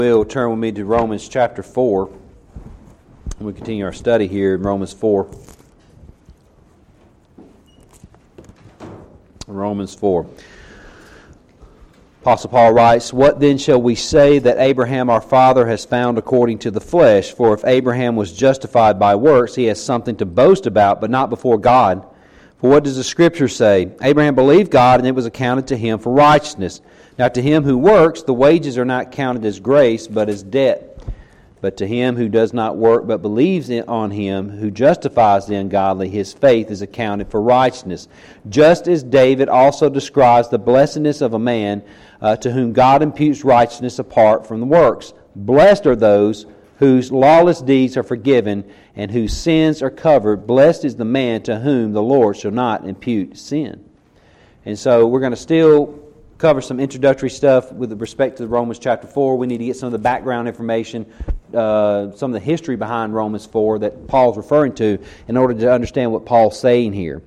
Will turn with me to Romans chapter 4. We continue our study here in Romans 4. Romans 4. Apostle Paul writes, "What then shall we say that Abraham our father has found according to the flesh? For if Abraham was justified by works, he has something to boast about, but not before God. For what does the Scripture say? Abraham believed God, and it was accounted to him for righteousness. Now to him who works, the wages are not counted as grace, but as debt. But to him who does not work, but believes on him who justifies the ungodly, his faith is accounted for righteousness. Just as David also describes the blessedness of a man to whom God imputes righteousness apart from the works. Blessed are those whose lawless deeds are forgiven and whose sins are covered. Blessed is the man to whom the Lord shall not impute sin." And so we're going to still cover some introductory stuff with respect to Romans chapter 4. We need to get some of the background information, some of the history behind Romans 4 that Paul's referring to in order to understand what Paul's saying here.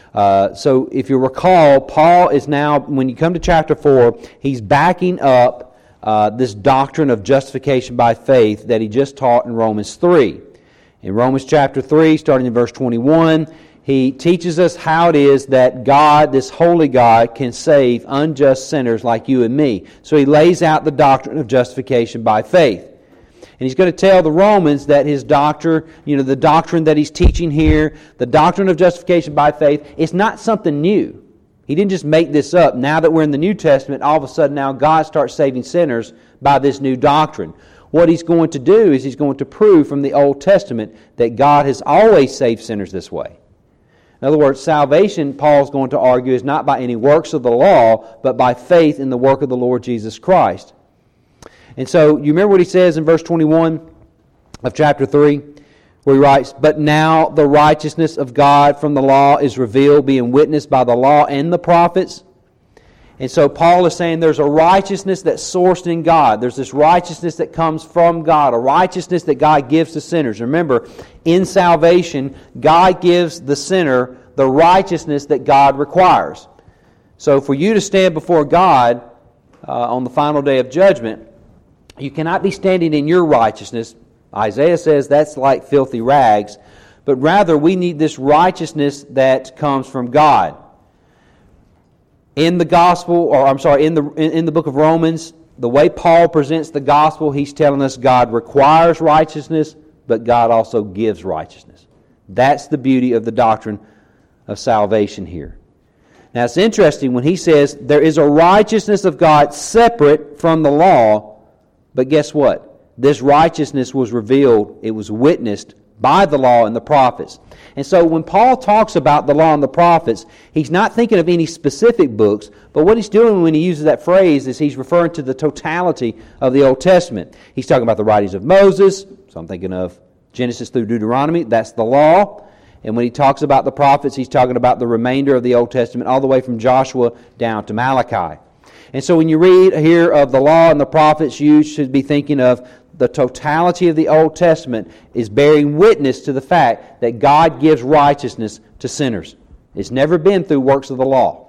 So if you recall, Paul is now, when you come to chapter 4, he's backing up this doctrine of justification by faith that he just taught in Romans 3. In Romans chapter 3, starting in verse 21, he teaches us how it is that God, this holy God, can save unjust sinners like you and me. So he lays out the doctrine of justification by faith. And he's going to tell the Romans that his doctrine, the doctrine that he's teaching here, the doctrine of justification by faith, it's not something new. He didn't just make this up. Now that we're in the New Testament, all of a sudden now God starts saving sinners by this new doctrine. What he's going to do is he's going to prove from the Old Testament that God has always saved sinners this way. In other words, salvation, Paul's going to argue, is not by any works of the law, but by faith in the work of the Lord Jesus Christ. And so, you remember what he says in verse 21 of chapter 3, where he writes, "But now the righteousness of God from the law is revealed, being witnessed by the law and the prophets." And so Paul is saying there's a righteousness that's sourced in God. There's this righteousness that comes from God, a righteousness that God gives to sinners. Remember, in salvation, God gives the sinner the righteousness that God requires. So for you to stand before God on the final day of judgment, you cannot be standing in your righteousness. Isaiah says that's like filthy rags. But rather, we need this righteousness that comes from God. In the gospel, in the book of Romans, the way Paul presents the gospel, he's telling us God requires righteousness, but God also gives righteousness. That's the beauty of the doctrine of salvation here. Now it's interesting when he says there is a righteousness of God separate from the law, but guess what? This righteousness was revealed, it was witnessed by the law and the prophets. And so when Paul talks about the law and the prophets, he's not thinking of any specific books, but what he's doing when he uses that phrase is he's referring to the totality of the Old Testament. He's talking about the writings of Moses, so I'm thinking of Genesis through Deuteronomy, that's the law. And when he talks about the prophets, he's talking about the remainder of the Old Testament, all the way from Joshua down to Malachi. And so when you read here of the law and the prophets, you should be thinking of the totality of the Old Testament is bearing witness to the fact that God gives righteousness to sinners. It's never been through works of the law.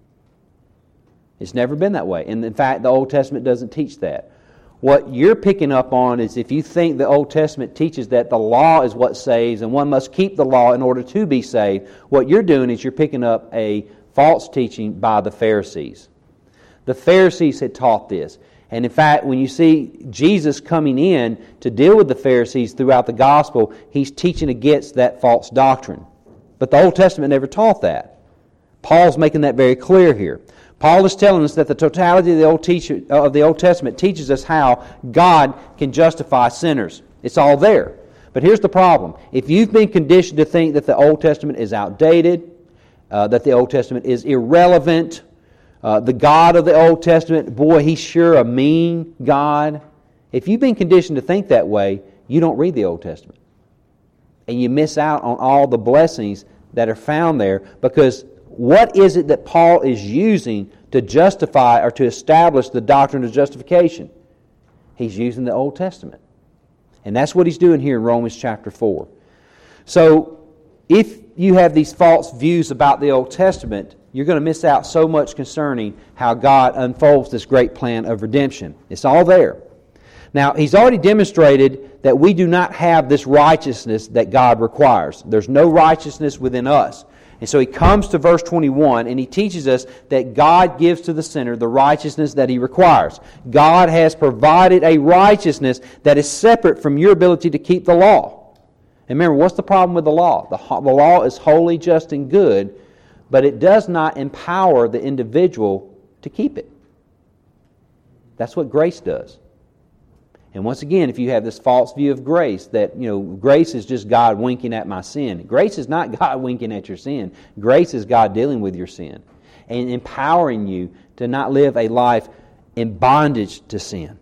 It's never been that way. And in fact, the Old Testament doesn't teach that. What you're picking up on is if you think the Old Testament teaches that the law is what saves and one must keep the law in order to be saved, what you're doing is you're picking up a false teaching by the Pharisees. The Pharisees had taught this. And in fact, when you see Jesus coming in to deal with the Pharisees throughout the gospel, he's teaching against that false doctrine. But the Old Testament never taught that. Paul's making that very clear here. Paul is telling us that the totality of the Old Testament teaches us how God can justify sinners. It's all there. But here's the problem. If you've been conditioned to think that the Old Testament is outdated, that the Old Testament is irrelevant, the God of the Old Testament, boy, he's sure a mean God. If you've been conditioned to think that way, you don't read the Old Testament. And you miss out on all the blessings that are found there, because what is it that Paul is using to justify or to establish the doctrine of justification? He's using the Old Testament. And that's what he's doing here in Romans chapter 4. So, if you have these false views about the Old Testament, you're going to miss out so much concerning how God unfolds this great plan of redemption. It's all there. Now, he's already demonstrated that we do not have this righteousness that God requires. There's no righteousness within us. And so he comes to verse 21 and he teaches us that God gives to the sinner the righteousness that he requires. God has provided a righteousness that is separate from your ability to keep the law. And remember, what's the problem with the law? The law is holy, just, and good, but it does not empower the individual to keep it. That's what grace does. And once again, if you have this false view of grace, that grace is just God winking at my sin. Grace is not God winking at your sin. Grace is God dealing with your sin and empowering you to not live a life in bondage to sin.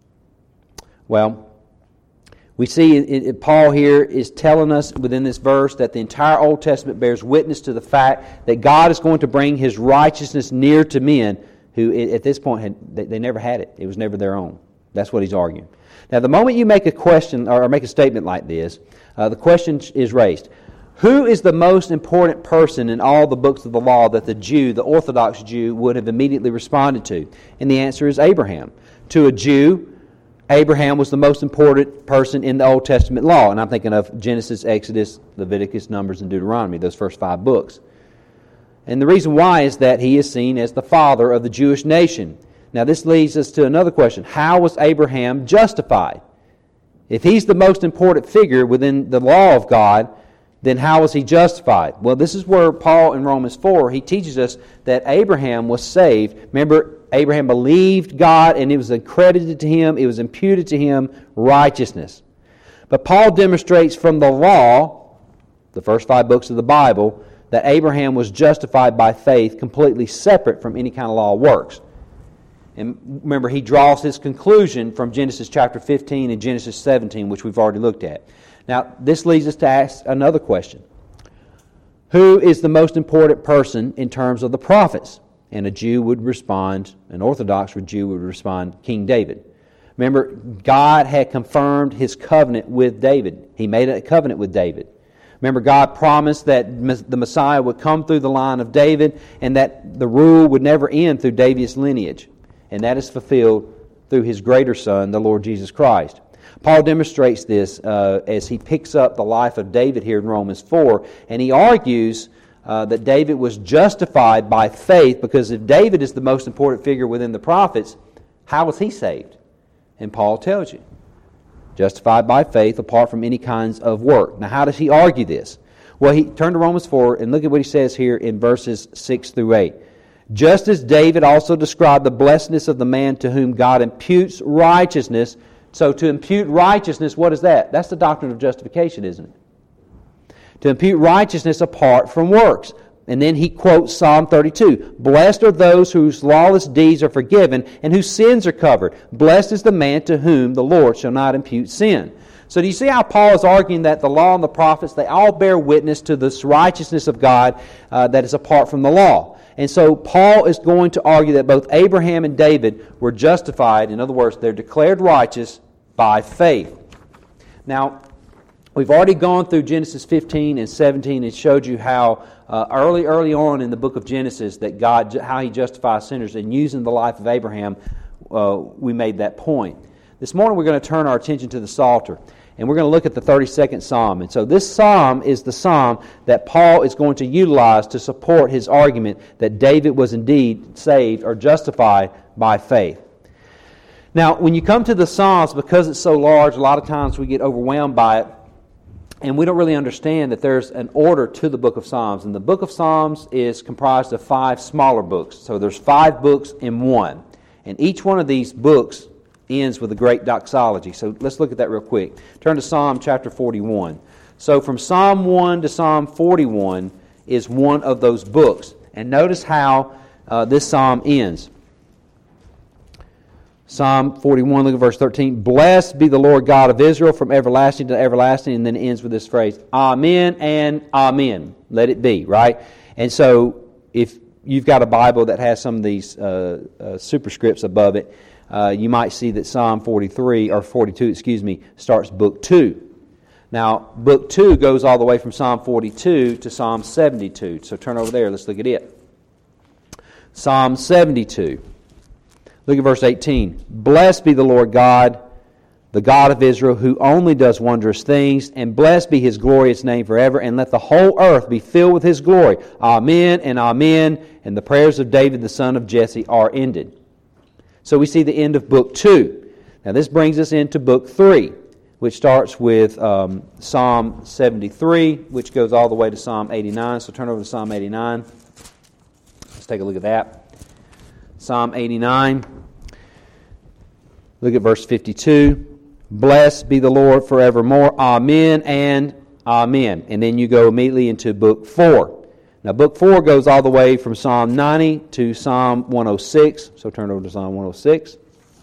Well, we see Paul here is telling us within this verse that the entire Old Testament bears witness to the fact that God is going to bring His righteousness near to men who at this point they never had it. It was never their own. That's what he's arguing. Now, the moment you make a question or make a statement like this, the question is raised. Who is the most important person in all the books of the law that the Jew, the Orthodox Jew, would have immediately responded to? And the answer is Abraham. To a Jew, Abraham was the most important person in the Old Testament law. And I'm thinking of Genesis, Exodus, Leviticus, Numbers, and Deuteronomy, those first 5 books. And the reason why is that he is seen as the father of the Jewish nation. Now, this leads us to another question. How was Abraham justified? If he's the most important figure within the law of God, then how was he justified? Well, this is where Paul in Romans 4, he teaches us that Abraham was saved. Remember, Abraham believed God and it was accredited to him, it was imputed to him righteousness. But Paul demonstrates from the law, the first 5 books of the Bible, that Abraham was justified by faith completely separate from any kind of law of works. And remember, he draws his conclusion from Genesis chapter 15 and Genesis 17, which we've already looked at. Now, this leads us to ask another question. Who is the most important person in terms of the prophets? And a Jew would respond, an Orthodox Jew would respond, King David. Remember, God had confirmed His covenant with David. He made a covenant with David. Remember, God promised that the Messiah would come through the line of David and that the rule would never end through David's lineage. And that is fulfilled through His greater Son, the Lord Jesus Christ. Paul demonstrates this as he picks up the life of David here in Romans 4, and he argues that David was justified by faith, because if David is the most important figure within the prophets, how was he saved? And Paul tells you, justified by faith apart from any kinds of work. Now, how does he argue this? Well, he turned to Romans 4 and look at what he says here in verses 6 through 8. Just as David also described the blessedness of the man to whom God imputes righteousness. So to impute righteousness, what is that? That's the doctrine of justification, isn't it? To impute righteousness apart from works. And then he quotes Psalm 32. Blessed are those whose lawless deeds are forgiven and whose sins are covered. Blessed is the man to whom the Lord shall not impute sin. So do you see how Paul is arguing that the law and the prophets, they all bear witness to this righteousness of God that is apart from the law? And so Paul is going to argue that both Abraham and David were justified. In other words, they're declared righteous by faith. Now, we've already gone through Genesis 15 and 17 and showed you how early on in the book of Genesis that God, how He justifies sinners. And using the life of Abraham, we made that point. This morning we're going to turn our attention to the Psalter. And we're going to look at the 32nd Psalm. And so this Psalm is the Psalm that Paul is going to utilize to support his argument that David was indeed saved or justified by faith. Now, when you come to the Psalms, because it's so large, a lot of times we get overwhelmed by it, and we don't really understand that there's an order to the book of Psalms. And the book of Psalms is comprised of 5 smaller books. So there's 5 books in one. And each one of these books ends with a great doxology. So let's look at that real quick. Turn to Psalm chapter 41. So from Psalm 1 to Psalm 41 is one of those books. And notice how this psalm ends. Psalm 41, look at verse 13. Blessed be the Lord God of Israel from everlasting to everlasting. And then it ends with this phrase, Amen and Amen. Let it be, right? And so if you've got a Bible that has some of these superscripts above it, you might see that Psalm 43, or 42, starts book 2. Now, book 2 goes all the way from Psalm 42 to Psalm 72. So turn over there, let's look at it. Psalm 72. Look at verse 18. Blessed be the Lord God. the God of Israel, who only does wondrous things, and blessed be His glorious name forever, and let the whole earth be filled with His glory. Amen and amen. And the prayers of David, the son of Jesse, are ended. So we see the end of Book 2. Now this brings us into Book 3, which starts with Psalm 73, which goes all the way to Psalm 89. So turn over to Psalm 89. Let's take a look at that. Psalm 89. Look at verse 52. Blessed be the Lord forevermore. Amen and amen. And then you go immediately into Book 4. Now, Book 4 goes all the way from Psalm 90 to Psalm 106. So turn over to Psalm 106.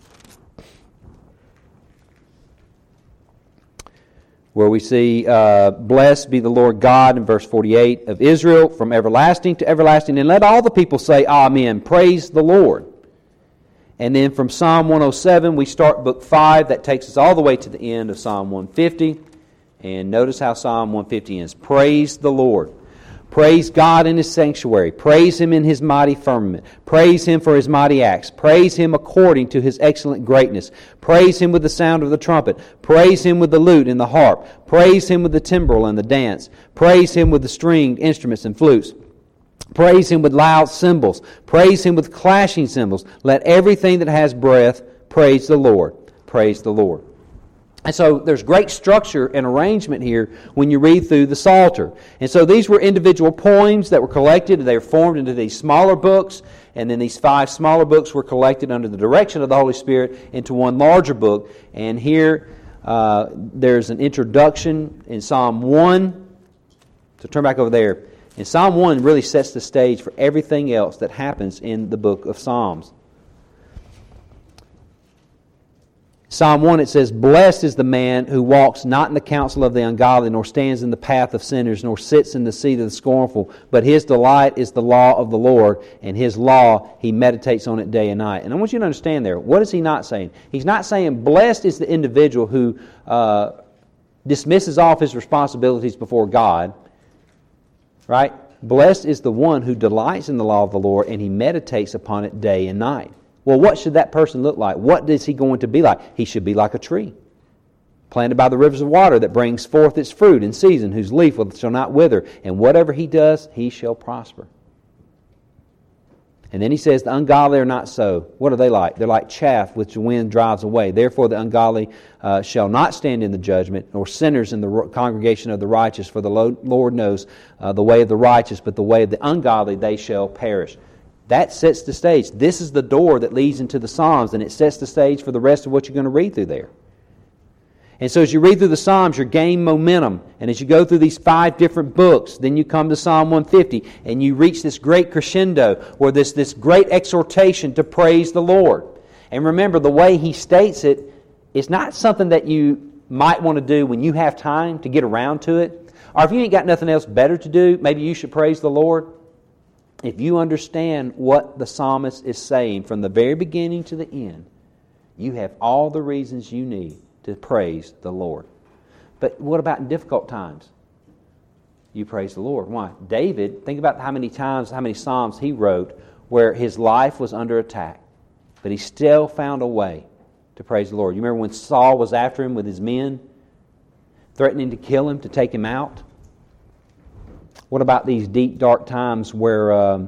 Where we see, blessed be the Lord God, in verse 48, of Israel, from everlasting to everlasting. And let all the people say, Amen. Praise the Lord. And then from Psalm 107, we start Book 5. That takes us all the way to the end of Psalm 150. And notice how Psalm 150 ends. Praise the Lord. Praise God in His sanctuary. Praise Him in His mighty firmament. Praise Him for His mighty acts. Praise Him according to His excellent greatness. Praise Him with the sound of the trumpet. Praise Him with the lute and the harp. Praise Him with the timbrel and the dance. Praise Him with the stringed instruments and flutes. Praise Him with loud cymbals. Praise Him with clashing cymbals. Let everything that has breath praise the Lord. Praise the Lord. And so there's great structure and arrangement here when you read through the Psalter. And so these were individual poems that were collected. They were formed into these smaller books. And then these 5 smaller books were collected under the direction of the Holy Spirit into one larger book. And here there's an introduction in Psalm 1. So turn back over there. And Psalm 1 really sets the stage for everything else that happens in the book of Psalms. Psalm 1, it says, Blessed is the man who walks not in the counsel of the ungodly, nor stands in the path of sinners, nor sits in the seat of the scornful, but his delight is the law of the Lord, and His law he meditates on it day and night. And I want you to understand there, what is he not saying? He's not saying blessed is the individual who dismisses off his responsibilities before God. Right? Blessed is the one who delights in the law of the Lord, and he meditates upon it day and night. Well, what should that person look like? What is he going to be like? He should be like a tree, planted by the rivers of water, that brings forth its fruit in season, whose leaf shall not wither, and whatever he does, he shall prosper. And then he says, the ungodly are not so. What are they like? They're like chaff which the wind drives away. Therefore the ungodly shall not stand in the judgment, nor sinners in the congregation of the righteous. For the Lord knows the way of the righteous, but the way of the ungodly they shall perish. That sets the stage. This is the door that leads into the Psalms, and it sets the stage for the rest of what you're going to read through there. And so as you read through the Psalms, you gain momentum. And as you go through these 5 different books, then you come to Psalm 150, and you reach this great crescendo, or this great exhortation to praise the Lord. And remember, the way he states it is not something that you might want to do when you have time to get around to it. Or if you ain't got nothing else better to do, maybe you should praise the Lord. If you understand what the psalmist is saying from the very beginning to the end, you have all the reasons you need to praise the Lord. But what about in difficult times? You praise the Lord. Why? David, think about how many psalms he wrote where his life was under attack, but he still found a way to praise the Lord. You remember when Saul was after him with his men, threatening to kill him, to take him out? What about these deep, dark times where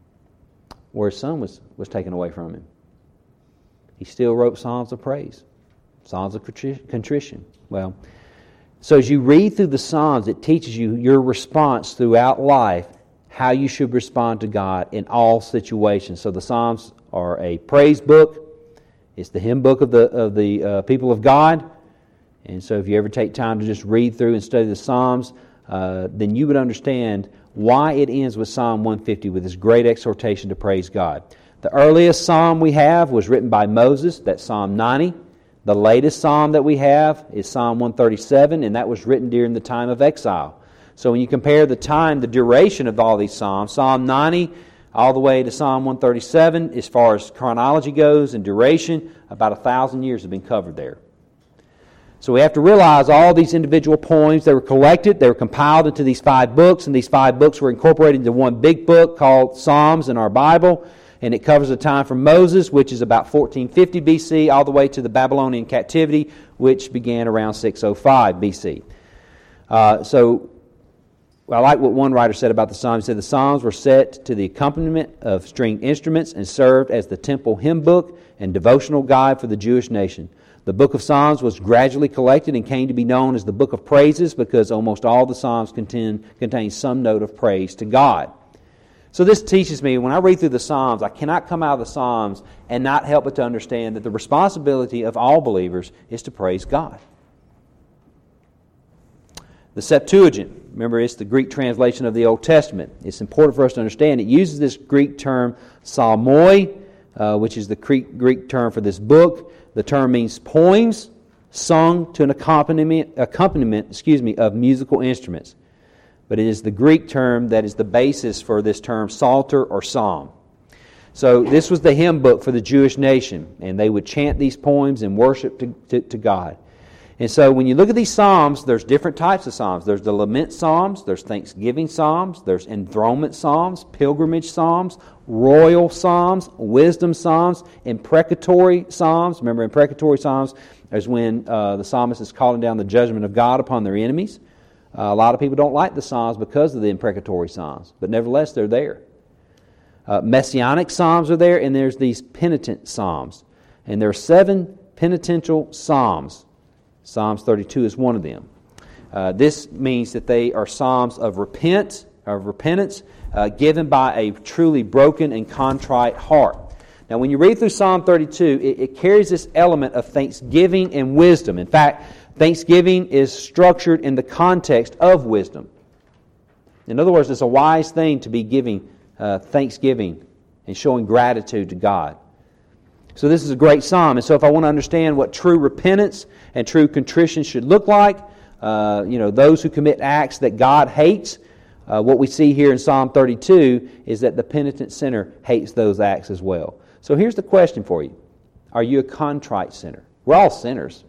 his son was taken away from him? He still wrote psalms of praise. Psalms of contrition. Well, so as you read through the Psalms, it teaches you your response throughout life, how you should respond to God in all situations. So the Psalms are a praise book. It's the hymn book of the people of God. And so if you ever take time to just read through and study the Psalms, then you would understand why it ends with Psalm 150 with this great exhortation to praise God. The earliest psalm we have was written by Moses. That's Psalm 90. The latest psalm that we have is Psalm 137, and that was written during the time of exile. So when you compare the duration of all these psalms, Psalm 90 all the way to Psalm 137, as far as chronology goes and duration, about 1,000 years have been covered there. So we have to realize all these individual poems, they were collected, they were compiled into these 5 books, and these 5 books were incorporated into one big book called Psalms in our Bible. And it covers the time from Moses, which is about 1450 BC, all the way to the Babylonian captivity, which began around 605 BC. So I like what one writer said about the Psalms. He said the Psalms were set to the accompaniment of stringed instruments and served as the temple hymn book and devotional guide for the Jewish nation. The book of Psalms was gradually collected and came to be known as the book of praises because almost all the Psalms contain some note of praise to God. So this teaches me, when I read through the Psalms, I cannot come out of the Psalms and not help but to understand that the responsibility of all believers is to praise God. The Septuagint, remember, it's the Greek translation of the Old Testament. It's important for us to understand. It uses this Greek term psalmoi, which is the Greek term for this book. The term means poems sung to an accompaniment of musical instruments. But it is the Greek term that is the basis for this term psalter or psalm. So this was the hymn book for the Jewish nation, and they would chant these poems and worship to God. And so when you look at these psalms, there's different types of psalms. There's the lament psalms, there's thanksgiving psalms, there's enthronement psalms, pilgrimage psalms, royal psalms, wisdom psalms, imprecatory psalms. Remember, imprecatory psalms is when the psalmist is calling down the judgment of God upon their enemies. A lot of people don't like the psalms because of the imprecatory psalms, but nevertheless they're there. Messianic psalms are there, and there's these penitent psalms. And there are 7 penitential psalms. Psalms 32 is one of them. This means that they are psalms of repentance, given by a truly broken and contrite heart. Now, when you read through Psalm 32, it carries this element of thanksgiving and wisdom. In fact, thanksgiving is structured in the context of wisdom. In other words, it's a wise thing to be giving thanksgiving and showing gratitude to God. So this is a great psalm. And so if I want to understand what true repentance and true contrition should look like, those who commit acts that God hates, what we see here in Psalm 32 is that the penitent sinner hates those acts as well. So here's the question for you. Are you a contrite sinner? We're all sinners.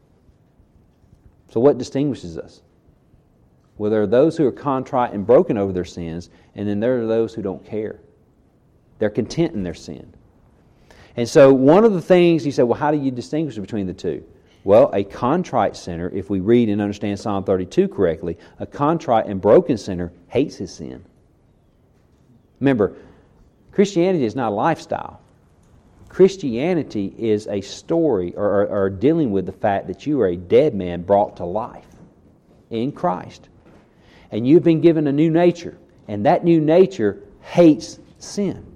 So what distinguishes us? Well, there are those who are contrite and broken over their sins, and then there are those who don't care. They're content in their sin. And so one of the things, you say, well, how do you distinguish between the two? Well, a contrite sinner, if we read and understand Psalm 32 correctly, a contrite and broken sinner hates his sin. Remember, Christianity is not a lifestyle. Christianity is a story or dealing with the fact that you are a dead man brought to life in Christ. And you've been given a new nature, and that new nature hates sin.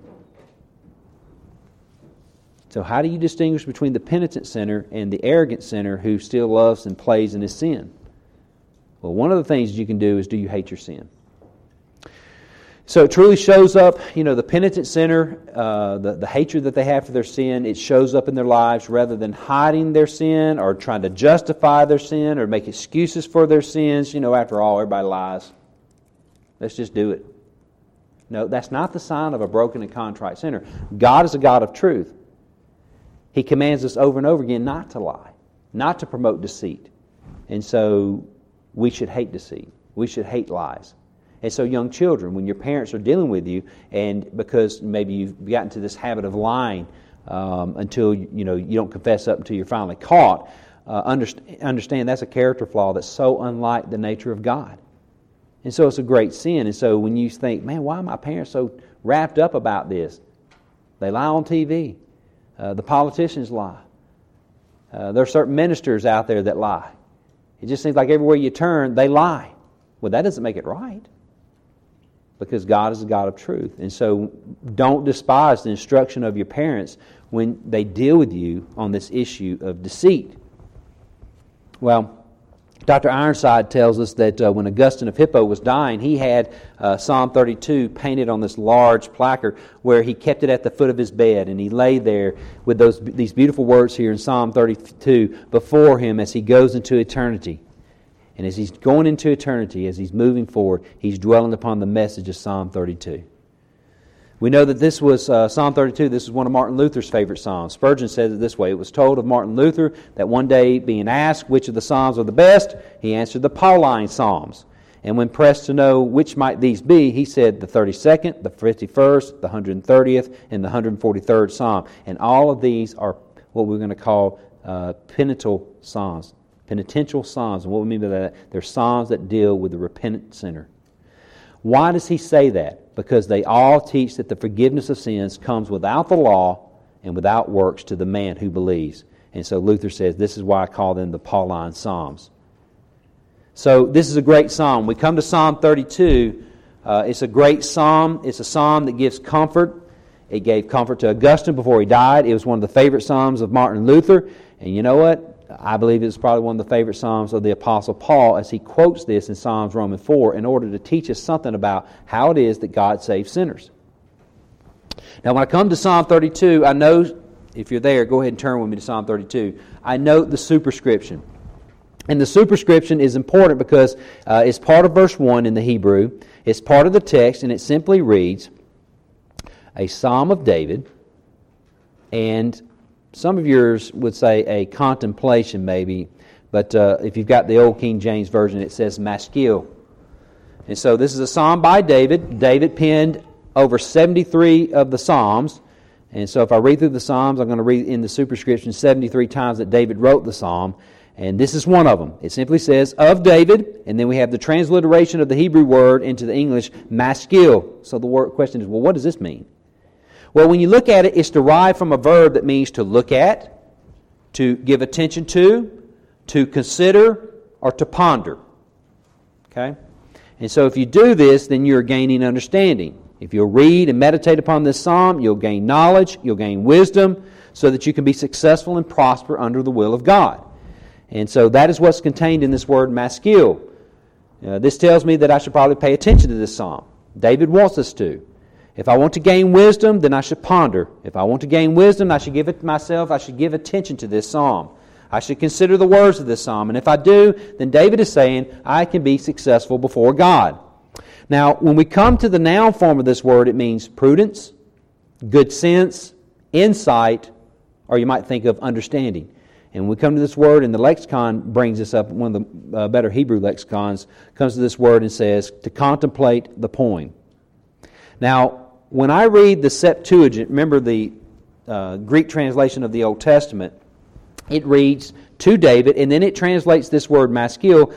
So how do you distinguish between the penitent sinner and the arrogant sinner who still loves and plays in his sin? Well, one of the things you can do is, do you hate your sin? So it truly shows up, the penitent sinner, the hatred that they have for their sin, it shows up in their lives rather than hiding their sin or trying to justify their sin or make excuses for their sins. After all, everybody lies. Let's just do it. No, that's not the sign of a broken and contrite sinner. God is a God of truth. He commands us over and over again not to lie, not to promote deceit. And so we should hate deceit. We should hate lies. And so young children, when your parents are dealing with you, and because maybe you've gotten to this habit of lying until you don't confess up until you're finally caught, understand that's a character flaw that's so unlike the nature of God. And so it's a great sin. And so when you think, man, why are my parents so wrapped up about this? They lie on TV. The politicians lie. There are certain ministers out there that lie. It just seems like everywhere you turn, they lie. Well, that doesn't make it right. Because God is a God of truth. And so don't despise the instruction of your parents when they deal with you on this issue of deceit. Well, Dr. Ironside tells us that when Augustine of Hippo was dying, he had Psalm 32 painted on this large placard where he kept it at the foot of his bed, and he lay there with these beautiful words here in Psalm 32 before him as he goes into eternity. And as he's going into eternity, as he's moving forward, he's dwelling upon the message of Psalm 32. We know that this was Psalm 32. This is one of Martin Luther's favorite psalms. Spurgeon says it this way. It was told of Martin Luther that one day, being asked which of the psalms are the best, he answered the Pauline psalms. And when pressed to know which might these be, he said the 32nd, the 51st, the 130th, and the 143rd Psalm. And all of these are what we're going to call penitential Psalms. Penitential Psalms. And what we mean by that, they're Psalms that deal with the repentant sinner. Why does he say that? Because they all teach that the forgiveness of sins comes without the law and without works to the man who believes. And so Luther says this is why I call them the Pauline Psalms. So this is a great psalm. We come to Psalm 32. It's a great psalm. It's a psalm that gives comfort. It gave comfort to Augustine before he died. It was one of the favorite psalms of Martin Luther. And you know what? I believe it's probably one of the favorite psalms of the Apostle Paul as he quotes this in Psalms Romans 4 in order to teach us something about how it is that God saves sinners. Now when I come to Psalm 32, I know, if you're there, go ahead and turn with me to Psalm 32. I note the superscription. And the superscription is important because it's part of verse 1 in the Hebrew. It's part of the text, and it simply reads, a Psalm of David, and some of yours would say a contemplation maybe, but if you've got the old King James Version, it says Maskil. And so this is a psalm by David. David penned over 73 of the Psalms. And so if I read through the Psalms, I'm going to read in the superscription 73 times that David wrote the psalm. And this is one of them. It simply says, of David, and then we have the transliteration of the Hebrew word into the English, Maskil. So the question is, well, what does this mean? Well, when you look at it, it's derived from a verb that means to look at, to give attention to consider, or to ponder. Okay? And so if you do this, then you're gaining understanding. If you'll read and meditate upon this psalm, you'll gain knowledge, you'll gain wisdom, so that you can be successful and prosper under the will of God. And so that is what's contained in this word maskil. This tells me that I should probably pay attention to this psalm. David wants us to. If I want to gain wisdom, then I should ponder. If I want to gain wisdom, I should give it myself. I should give attention to this psalm. I should consider the words of this psalm. And if I do, then David is saying I can be successful before God. Now, when we come to the noun form of this word, it means prudence, good sense, insight, or you might think of understanding. And when we come to this word, and the lexicon brings this up, one of the better Hebrew lexicons comes to this word and says, to contemplate the poem. Now, when I read the Septuagint, remember the Greek translation of the Old Testament, it reads to David, and then it translates this word maskil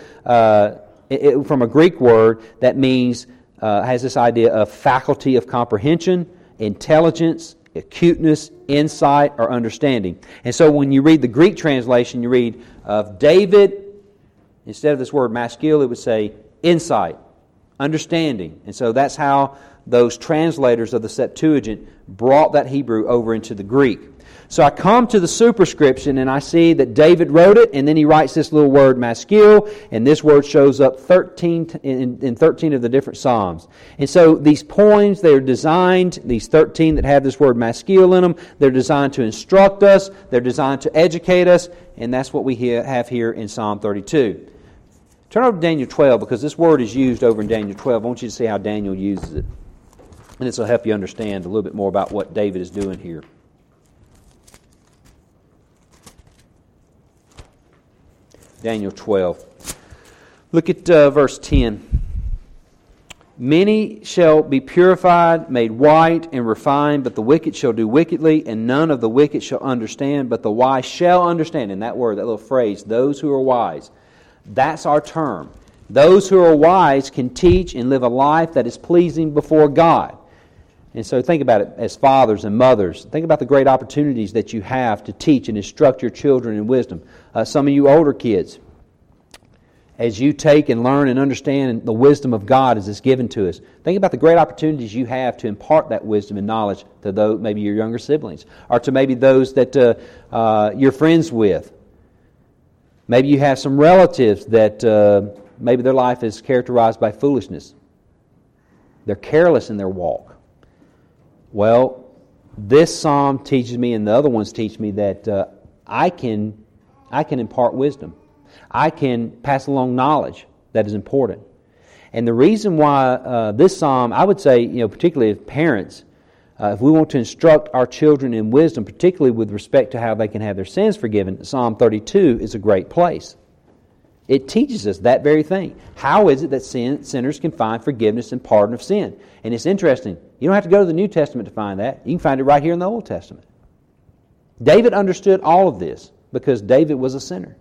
from a Greek word that means, has this idea of faculty of comprehension, intelligence, acuteness, insight, or understanding. And so when you read the Greek translation, you read of David, instead of this word maskil, it would say insight, understanding. And so that's how those translators of the Septuagint brought that Hebrew over into the Greek. So I come to the superscription and I see that David wrote it, and then he writes this little word maskil, and this word shows up 13 in 13 of the different Psalms. And so these poems, they're designed, these 13 that have this word maskil in them, they're designed to instruct us, they're designed to educate us, and that's what we have here in Psalm 32. Turn over to Daniel 12, because this word is used over in Daniel 12. I want you to see how Daniel uses it. And this will help you understand a little bit more about what David is doing here. Daniel 12. Look at verse 10. Many shall be purified, made white, and refined, but the wicked shall do wickedly, and none of the wicked shall understand, but the wise shall understand. And that word, that little phrase, those who are wise, that's our term. Those who are wise can teach and live a life that is pleasing before God. And so think about it as fathers and mothers. Think about the great opportunities that you have to teach and instruct your children in wisdom. Some of you older kids, as you take and learn and understand the wisdom of God as it's given to us, think about the great opportunities you have to impart that wisdom and knowledge to those, maybe your younger siblings, or to maybe those that you're friends with. Maybe you have some relatives that maybe their life is characterized by foolishness. They're careless in their walk. Well, this psalm teaches me, and the other ones teach me, that I can impart wisdom. I can pass along knowledge that is important. And the reason why this psalm, I would say, particularly as parents, if we want to instruct our children in wisdom, particularly with respect to how they can have their sins forgiven, Psalm 32 is a great place. It teaches us that very thing. How is it that sinners can find forgiveness and pardon of sin? And it's interesting. You don't have to go to the New Testament to find that. You can find it right here in the Old Testament. David understood all of this because David was a sinner.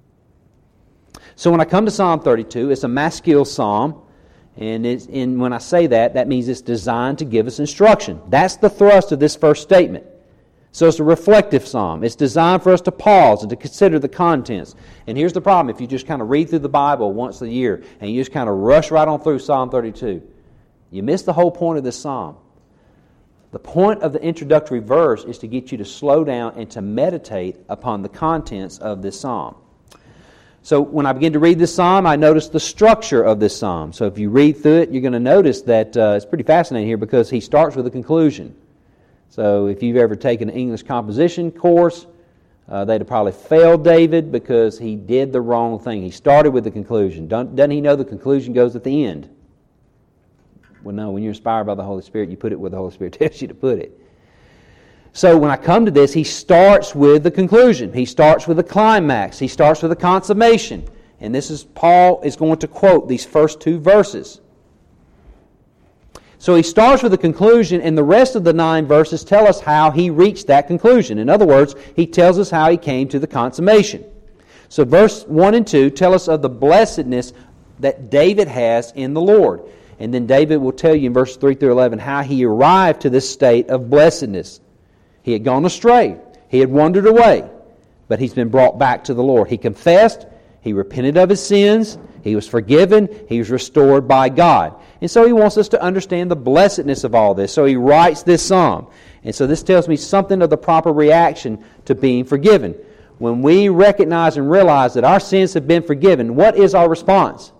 So when I come to Psalm 32, it's a maskil psalm. And when I say that, that means it's designed to give us instruction. That's the thrust of this first statement. So it's a reflective psalm. It's designed for us to pause and to consider the contents. And here's the problem. If you just kind of read through the Bible once a year and you just kind of rush right on through Psalm 32, you miss the whole point of this psalm. The point of the introductory verse is to get you to slow down and to meditate upon the contents of this psalm. So when I begin to read this psalm, I notice the structure of this psalm. So if you read through it, you're going to notice that it's pretty fascinating here because he starts with a conclusion. So if you've ever taken an English composition course, they'd have probably failed David because he did the wrong thing. He started with the conclusion. Doesn't he know the conclusion goes at the end? Well, no, when you're inspired by the Holy Spirit, you put it where the Holy Spirit tells you to put it. So when I come to this, he starts with the conclusion. He starts with the climax. He starts with the consummation. And this is Paul is going to quote these first two verses. So he starts with the conclusion, and the rest of the 9 verses tell us how he reached that conclusion. In other words, he tells us how he came to the consummation. So verse 1 and 2 tell us of the blessedness that David has in the Lord. And then David will tell you in verses 3 through 11 how he arrived to this state of blessedness. He had gone astray. He had wandered away. But he's been brought back to the Lord. He confessed. He repented of his sins. He was forgiven. He was restored by God. And so he wants us to understand the blessedness of all this. So he writes this psalm. And so this tells me something of the proper reaction to being forgiven. When we recognize and realize that our sins have been forgiven, what is our response?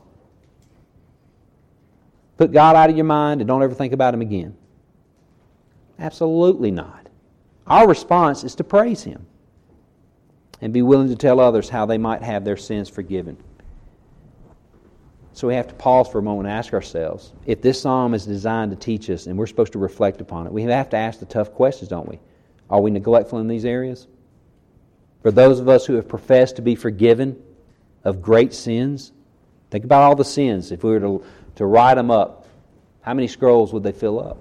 Put God out of your mind and don't ever think about Him again. Absolutely not. Our response is to praise Him and be willing to tell others how they might have their sins forgiven. So we have to pause for a moment and ask ourselves, if this psalm is designed to teach us and we're supposed to reflect upon it, we have to ask the tough questions, don't we? Are we neglectful in these areas? For those of us who have professed to be forgiven of great sins, think about all the sins. If we were to write them up, how many scrolls would they fill up?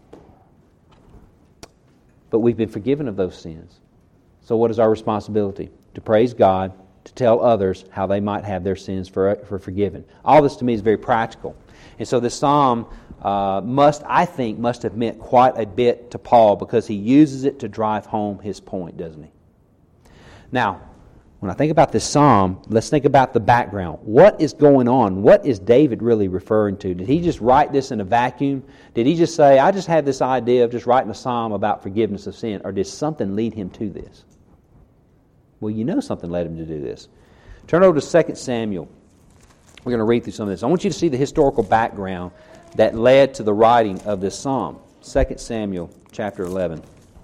But we've been forgiven of those sins. So what is our responsibility? To praise God, to tell others how they might have their sins for forgiven. All this to me is very practical. And so this psalm must have meant quite a bit to Paul because he uses it to drive home his point, doesn't he? Now, when I think about this psalm, let's think about the background. What is going on? What is David really referring to? Did he just write this in a vacuum? Did he just say, I just had this idea of just writing a psalm about forgiveness of sin? Or did something lead him to this? Well, you know something led him to do this. Turn over to 2 Samuel. We're going to read through some of this. I want you to see the historical background that led to the writing of this psalm. 2 Samuel chapter 11.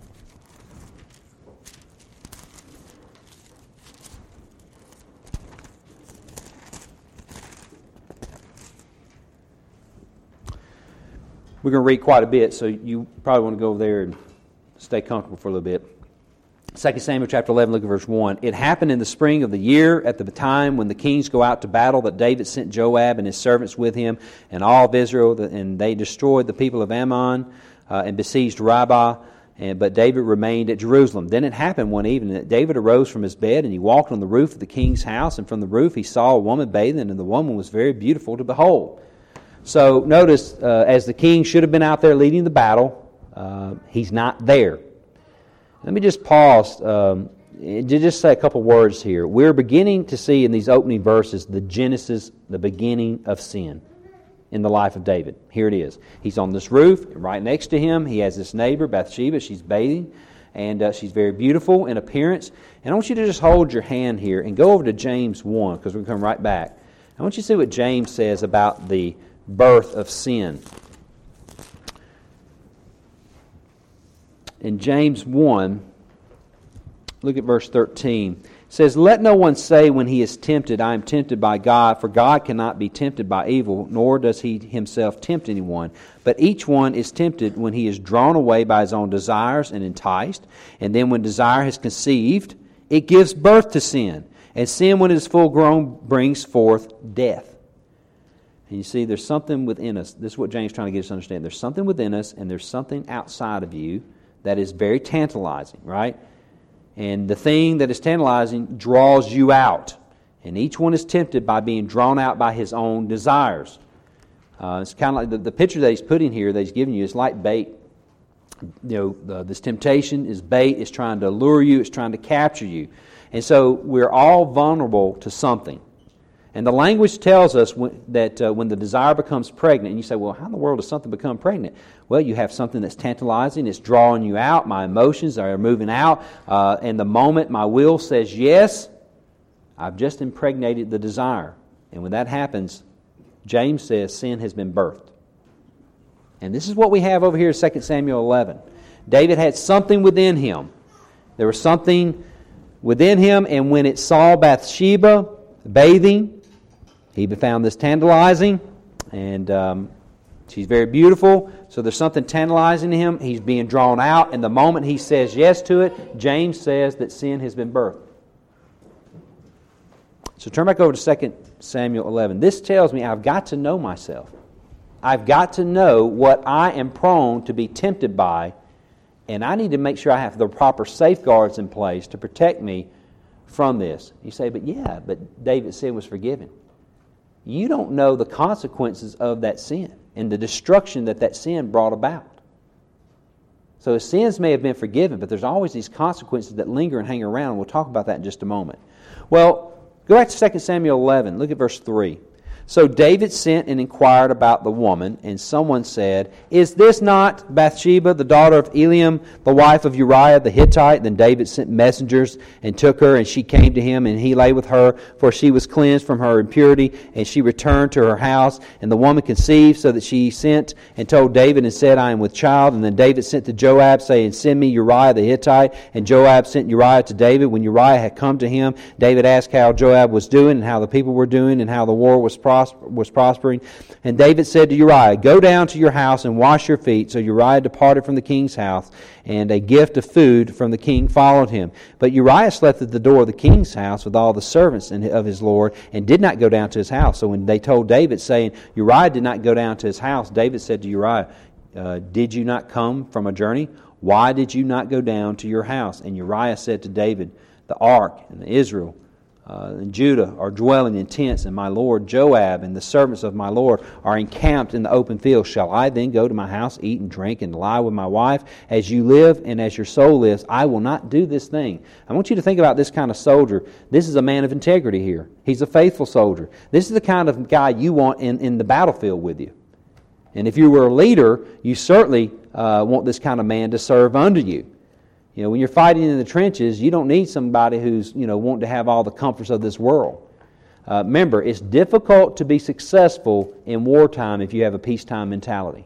We're going to read quite a bit, so you probably want to go over there and stay comfortable for a little bit. 2 Samuel chapter 11, look at verse 1. It happened in the spring of the year, at the time when the kings go out to battle, that David sent Joab and his servants with him and all of Israel, and they destroyed the people of Ammon and besieged Rabbah. But David remained at Jerusalem. Then it happened one evening that David arose from his bed, and he walked on the roof of the king's house, and from the roof he saw a woman bathing, and the woman was very beautiful to behold. So notice, as the king should have been out there leading the battle, he's not there. Let me just pause to just say a couple words here. We're beginning to see in these opening verses the genesis, the beginning of sin in the life of David. Here it is. He's on this roof, and right next to him he has this neighbor, Bathsheba. She's bathing, and she's very beautiful in appearance. And I want you to just hold your hand here and go over to James 1, because we're going to come right back. I want you to see what James says about the birth of sin. In James 1, look at verse 13. It says, Let no one say when he is tempted, I am tempted by God, for God cannot be tempted by evil, nor does he himself tempt anyone. But each one is tempted when he is drawn away by his own desires and enticed. And then when desire has conceived, it gives birth to sin. And sin, when it is full grown, brings forth death. And you see, there's something within us. This is what James is trying to get us to understand. There's something within us, and there's something outside of you that is very tantalizing, right? And the thing that is tantalizing draws you out. And each one is tempted by being drawn out by his own desires. It's kind of like the picture that he's putting here, that he's giving you, is like bait. This temptation is bait. It's trying to lure you. It's trying to capture you. And so we're all vulnerable to something. And the language tells us that when the desire becomes pregnant, and you say, well, how in the world does something become pregnant? Well, you have something that's tantalizing, it's drawing you out, my emotions are moving out, and the moment my will says yes, I've just impregnated the desire. And when that happens, James says sin has been birthed. And this is what we have over here in 2 Samuel 11. David had something within him. There was something within him, and when it saw Bathsheba bathing, he found this tantalizing, and she's very beautiful, so there's something tantalizing to him. He's being drawn out, and the moment he says yes to it, James says that sin has been birthed. So turn back over to 2 Samuel 11. This tells me I've got to know myself. I've got to know what I am prone to be tempted by, and I need to make sure I have the proper safeguards in place to protect me from this. You say, but David's sin was forgiven. You don't know the consequences of that sin and the destruction that sin brought about. So his sins may have been forgiven, but there's always these consequences that linger and hang around. We'll talk about that in just a moment. Well, go back to 2 Samuel 11. Look at verse 3. So David sent and inquired about the woman, and someone said, is this not Bathsheba, the daughter of Eliam, the wife of Uriah the Hittite? Then David sent messengers and took her, and she came to him, and he lay with her, for she was cleansed from her impurity, and she returned to her house. And the woman conceived, so that she sent and told David and said, I am with child. And then David sent to Joab, saying, send me Uriah the Hittite. And Joab sent Uriah to David. When Uriah had come to him, David asked how Joab was doing, and how the people were doing, and how the war was prospering. And David said to Uriah, go down to your house and wash your feet. So Uriah departed from the king's house, and a gift of food from the king followed him. But Uriah slept at the door of the king's house with all the servants of his lord, and did not go down to his house. So when they told David, saying, Uriah did not go down to his house, David said to Uriah, did you not come from a journey? Why did you not go down to your house? And Uriah said to David, the ark and Israel and Judah are dwelling in tents, and my lord Joab and the servants of my lord are encamped in the open field. Shall I then go to my house, eat and drink, and lie with my wife? As you live and as your soul lives, I will not do this thing. I want you to think about this kind of soldier. This is a man of integrity here. He's a faithful soldier. This is the kind of guy you want in the battlefield with you. And if you were a leader, you certainly want this kind of man to serve under you. You know, when you're fighting in the trenches, you don't need somebody who's, wanting to have all the comforts of this world. Remember, it's difficult to be successful in wartime if you have a peacetime mentality.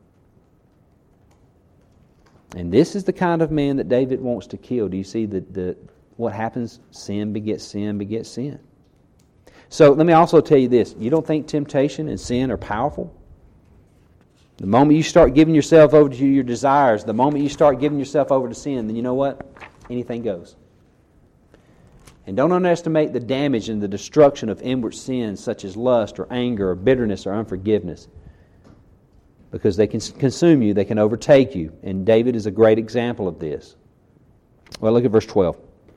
And this is the kind of man that David wants to kill. Do you see what happens? Sin begets sin begets sin. So let me also tell you this. You don't think temptation and sin are powerful? The moment you start giving yourself over to your desires, the moment you start giving yourself over to sin, then you know what? Anything goes. And don't underestimate the damage and the destruction of inward sins such as lust or anger or bitterness or unforgiveness. Because they can consume you, they can overtake you. And David is a great example of this. Well, look at verse 12.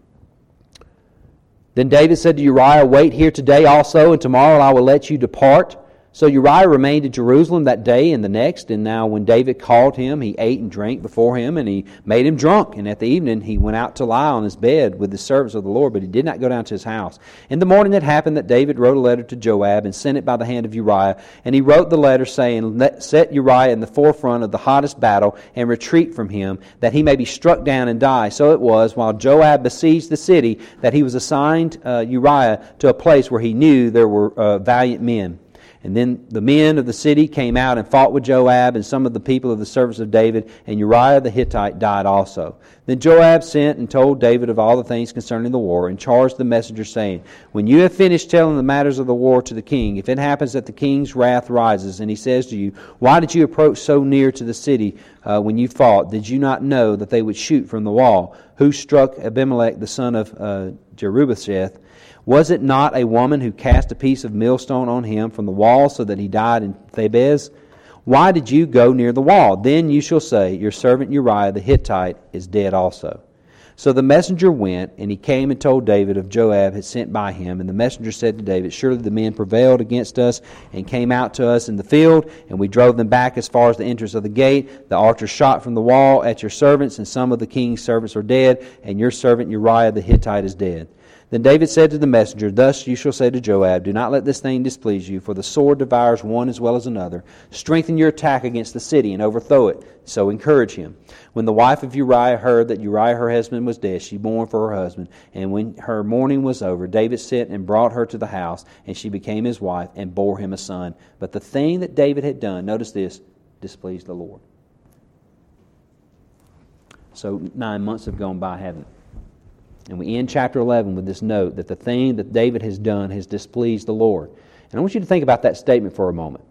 Then David said to Uriah, wait here today also, and tomorrow I will let you depart. So Uriah remained at Jerusalem that day and the next, and now when David called him, he ate and drank before him, and he made him drunk. And at the evening he went out to lie on his bed with the servants of the Lord, but he did not go down to his house. In the morning it happened that David wrote a letter to Joab and sent it by the hand of Uriah. And he wrote the letter saying, set Uriah in the forefront of the hottest battle and retreat from him, that he may be struck down and die. So it was, while Joab besieged the city, that he was assigned Uriah to a place where he knew there were valiant men. And then the men of the city came out and fought with Joab and some of the people of the servants of David, and Uriah the Hittite died also. Then Joab sent and told David of all the things concerning the war, and charged the messenger, saying, when you have finished telling the matters of the war to the king, if it happens that the king's wrath rises, and he says to you, why did you approach so near to the city when you fought? Did you not know that they would shoot from the wall? Who struck Abimelech the son of Jerubbaal? Was it not a woman who cast a piece of millstone on him from the wall so that he died in Thebez? Why did you go near the wall? Then you shall say, Your servant Uriah the Hittite is dead also. So the messenger went, and he came and told David of Joab had sent by him. And the messenger said to David, Surely the men prevailed against us and came out to us in the field, and we drove them back as far as the entrance of the gate. The archers shot from the wall at your servants, and some of the king's servants are dead, and your servant Uriah the Hittite is dead. Then David said to the messenger, Thus you shall say to Joab, Do not let this thing displease you, for the sword devours one as well as another. Strengthen your attack against the city and overthrow it. So encourage him. When the wife of Uriah heard that Uriah her husband was dead, she mourned for her husband. And when her mourning was over, David sent and brought her to the house, and she became his wife and bore him a son. But the thing that David had done, notice this, displeased the Lord. So 9 months have gone by, haven't it? And we end chapter 11 with this note that the thing that David has done has displeased the Lord. And I want you to think about that statement for a moment.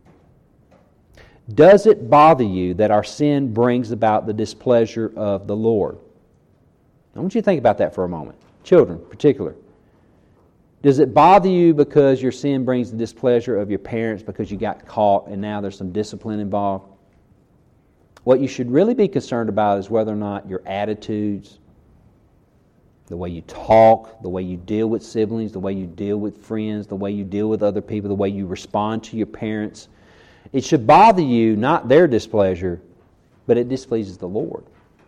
Does it bother you that our sin brings about the displeasure of the Lord? I want you to think about that for a moment. Children, in particular. Does it bother you because your sin brings the displeasure of your parents because you got caught and now there's some discipline involved? What you should really be concerned about is whether or not your attitudes, the way you talk, the way you deal with siblings, the way you deal with friends, the way you deal with other people, the way you respond to your parents. It should bother you, not their displeasure, but it displeases the Lord.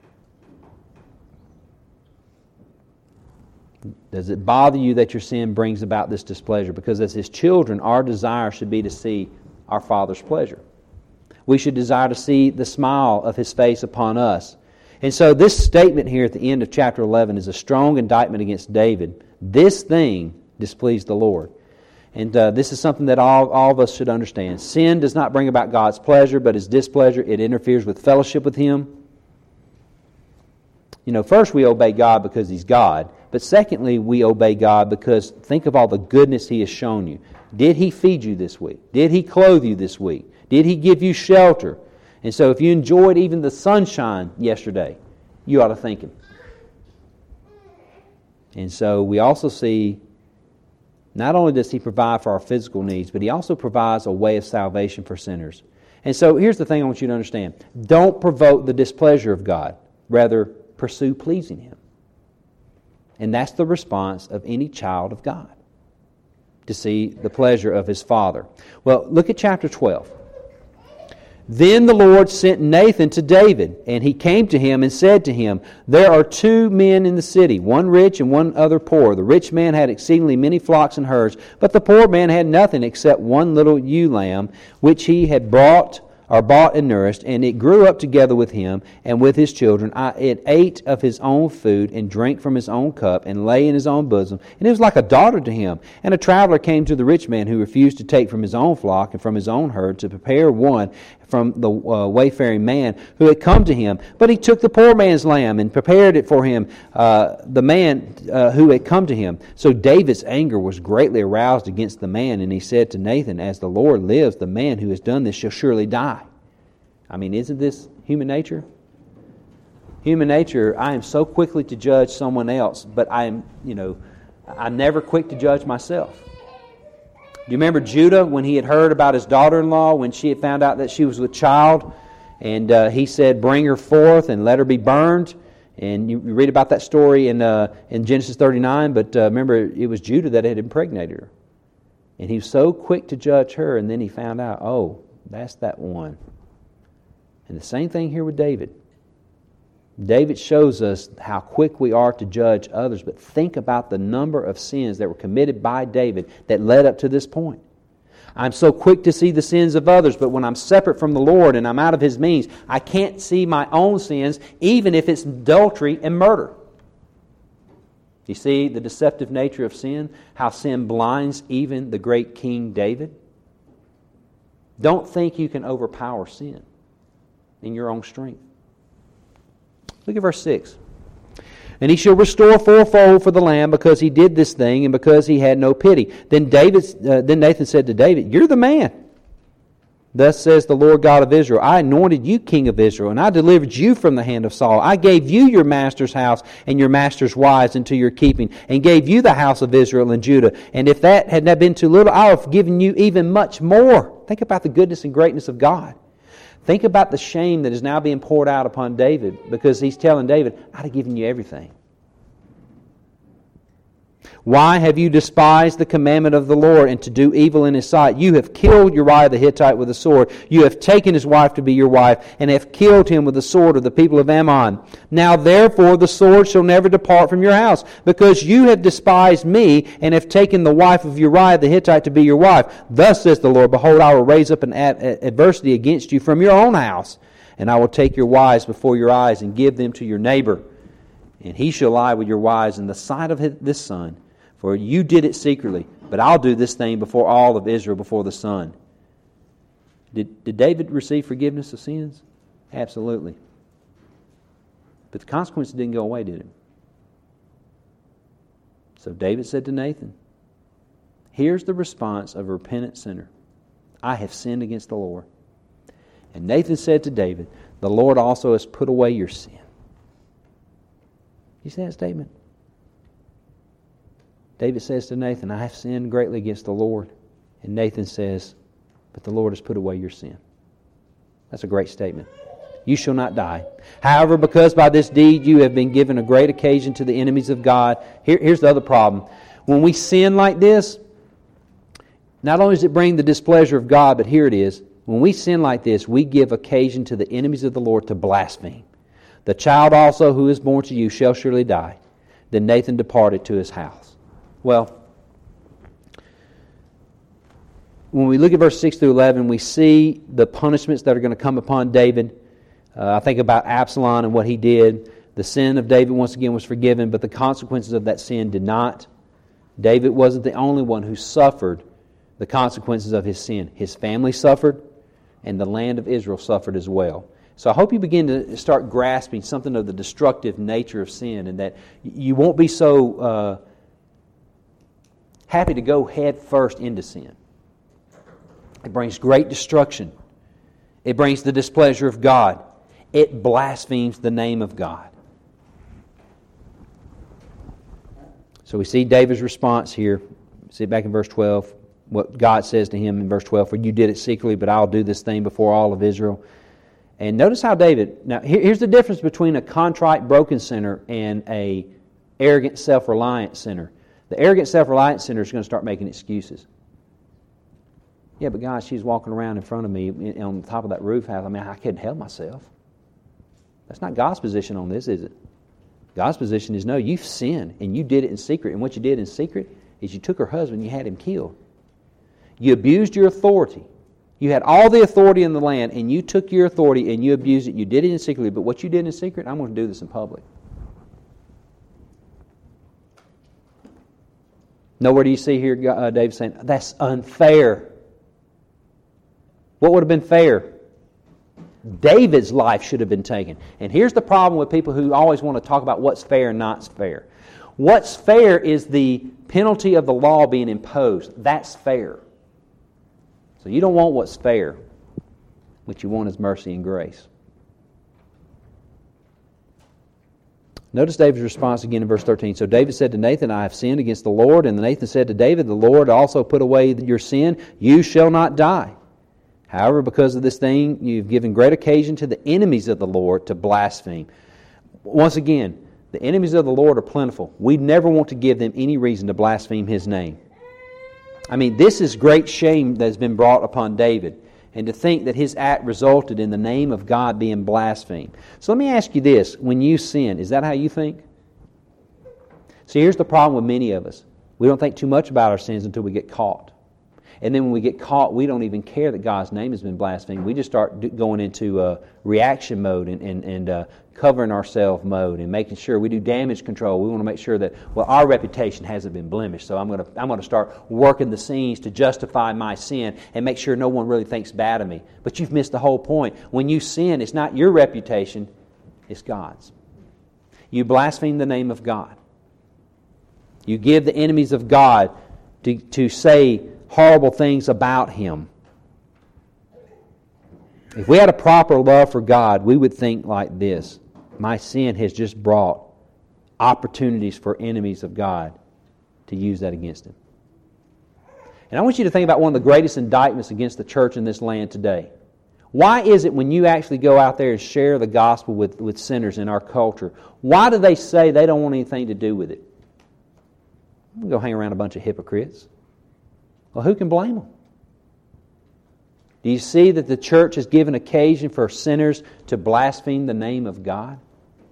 Does it bother you that your sin brings about this displeasure? Because as His children, our desire should be to see our Father's pleasure. We should desire to see the smile of His face upon us. And so this statement here at the end of chapter 11 is a strong indictment against David. This thing displeased the Lord. And this is something that all of us should understand. Sin does not bring about God's pleasure, but His displeasure. It interferes with fellowship with Him. You know, first we obey God because He's God. But secondly, we obey God because think of all the goodness He has shown you. Did He feed you this week? Did He clothe you this week? Did He give you shelter? And so if you enjoyed even the sunshine yesterday, you ought to thank Him. And so we also see, not only does He provide for our physical needs, but He also provides a way of salvation for sinners. And so here's the thing I want you to understand. Don't provoke the displeasure of God. Rather, pursue pleasing Him. And that's the response of any child of God, to see the pleasure of his Father. Well, look at chapter 12. Then the Lord sent Nathan to David, and he came to him and said to him, There are 2 men in the city, one rich and one other poor. The rich man had exceedingly many flocks and herds, but the poor man had nothing except one little ewe lamb, which he had bought and nourished, and it grew up together with him and with his children. It ate of his own food and drank from his own cup and lay in his own bosom, and it was like a daughter to him. And a traveler came to the rich man who refused to take from his own flock and from his own herd to prepare one from the wayfaring man who had come to him. But he took the poor man's lamb and prepared it for him, the man who had come to him. So David's anger was greatly aroused against the man, and he said to Nathan, As the Lord lives, the man who has done this shall surely die. I mean, isn't this human nature? Human nature, I am so quickly to judge someone else, but I'm never quick to judge myself. Do you remember Judah when he had heard about his daughter-in-law, when she had found out that she was with child, and he said, Bring her forth and let her be burned? And you read about that story in Genesis 39, but remember, it was Judah that had impregnated her. And he was so quick to judge her, and then he found out, oh, that's that one. And the same thing here with David. David shows us how quick we are to judge others, but think about the number of sins that were committed by David that led up to this point. I'm so quick to see the sins of others, but when I'm separate from the Lord and I'm out of His means, I can't see my own sins, even if it's adultery and murder. You see the deceptive nature of sin, how sin blinds even the great King David? Don't think you can overpower sin in your own strength. Look at verse 6. And he shall restore fourfold for the lamb because he did this thing and because he had no pity. Then Nathan said to David, You're the man. Thus says the Lord God of Israel, I anointed you king of Israel, and I delivered you from the hand of Saul. I gave you your master's house and your master's wives into your keeping, and gave you the house of Israel and Judah. And if that had not been too little, I would have given you even much more. Think about the goodness and greatness of God. Think about the shame that is now being poured out upon David, because he's telling David, I'd have given you everything. Why have you despised the commandment of the Lord, and to do evil in His sight? You have killed Uriah the Hittite with a sword. You have taken his wife to be your wife, and have killed him with the sword of the people of Ammon. Now therefore the sword shall never depart from your house, because you have despised me, and have taken the wife of Uriah the Hittite to be your wife. Thus says the Lord, Behold, I will raise up an adversity against you from your own house, and I will take your wives before your eyes, and give them to your neighbor. And he shall lie with your wives in the sight of this son. For you did it secretly, but I'll do this thing before all of Israel, before the sun. Did David receive forgiveness of sins? Absolutely. But the consequences didn't go away, did it? So David said to Nathan, here's the response of a repentant sinner. I have sinned against the Lord. And Nathan said to David, the Lord also has put away your sin. You see that statement? David says to Nathan, I have sinned greatly against the Lord. And Nathan says, but the Lord has put away your sin. That's a great statement. You shall not die. However, because by this deed you have been given a great occasion to the enemies of God. Here's the other problem. When we sin like this, not only does it bring the displeasure of God, but here it is. When we sin like this, we give occasion to the enemies of the Lord to blaspheme. The child also who is born to you shall surely die. Then Nathan departed to his house. Well, when we look at verse 6 through 11, we see the punishments that are going to come upon David. I think about Absalom and what he did. The sin of David, once again, was forgiven, but the consequences of that sin did not. David wasn't the only one who suffered the consequences of his sin. His family suffered, and the land of Israel suffered as well. So I hope you begin to start grasping something of the destructive nature of sin, and that you won't be so happy to go head first into sin. It brings great destruction. It brings the displeasure of God. It blasphemes the name of God. So we see David's response here. See back in verse 12, what God says to him in verse 12, for you did it secretly, but I'll do this thing before all of Israel. And notice how David, now here's the difference between a contrite, broken sinner and a arrogant, self-reliant sinner. The arrogant, self-reliant sinner is going to start making excuses. Yeah, but God, she's walking around in front of me on the top of that roof house. I mean, I couldn't help myself. That's not God's position on this, is it? God's position is, no, you've sinned, and you did it in secret. And what you did in secret is you took her husband and you had him killed. You abused your authority. You had all the authority in the land, and you took your authority and you abused it. You did it in secret, but what you did in secret, I'm going to do this in public. Nowhere do you see here David saying, that's unfair. What would have been fair? David's life should have been taken. And here's the problem with people who always want to talk about what's fair and not fair. What's fair is the penalty of the law being imposed. That's fair. So you don't want what's fair. What you want is mercy and grace. Notice David's response again in verse 13. So David said to Nathan, I have sinned against the Lord. And Nathan said to David, the Lord also put away your sin. You shall not die. However, because of this thing, you've given great occasion to the enemies of the Lord to blaspheme. Once again, the enemies of the Lord are plentiful. We never want to give them any reason to blaspheme His name. I mean, this is great shame that has been brought upon David. And to think that his act resulted in the name of God being blasphemed. So let me ask you this. When you sin, is that how you think? See, here's the problem with many of us. We don't think too much about our sins until we get caught. And then when we get caught, we don't even care that God's name has been blasphemed. We just start going into reaction mode and covering ourselves mode and making sure we do damage control. We want to make sure that, well, our reputation hasn't been blemished. So I'm going to start working the scenes to justify my sin and make sure no one really thinks bad of me. But you've missed the whole point. When you sin, it's not your reputation, it's God's. You blaspheme the name of God. You give the enemies of God to say horrible things about Him. If we had a proper love for God, we would think like this: my sin has just brought opportunities for enemies of God to use that against Him. And I want you to think about one of the greatest indictments against the church in this land today. Why is it when you actually go out there and share the gospel with sinners in our culture, why do they say they don't want anything to do with it? I'm going to go hang around a bunch of hypocrites. Well, who can blame them? Do you see that the church has given occasion for sinners to blaspheme the name of God?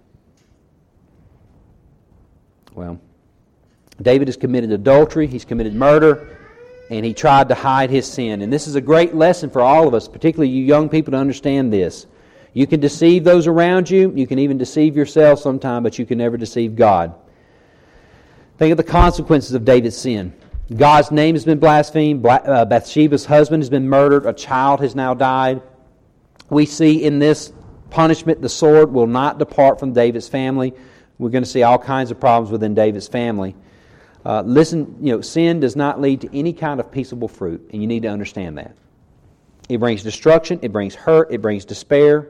Well, David has committed adultery, he's committed murder, and he tried to hide his sin. And this is a great lesson for all of us, particularly you young people, to understand this. You can deceive those around you. You can even deceive yourself sometime, but you can never deceive God. Think of the consequences of David's sin. God's name has been blasphemed. Bathsheba's husband has been murdered. A child has now died. We see in this punishment the sword will not depart from David's family. We're going to see all kinds of problems within David's family. Sin does not lead to any kind of peaceable fruit, and you need to understand that. It brings destruction, it brings hurt, it brings despair.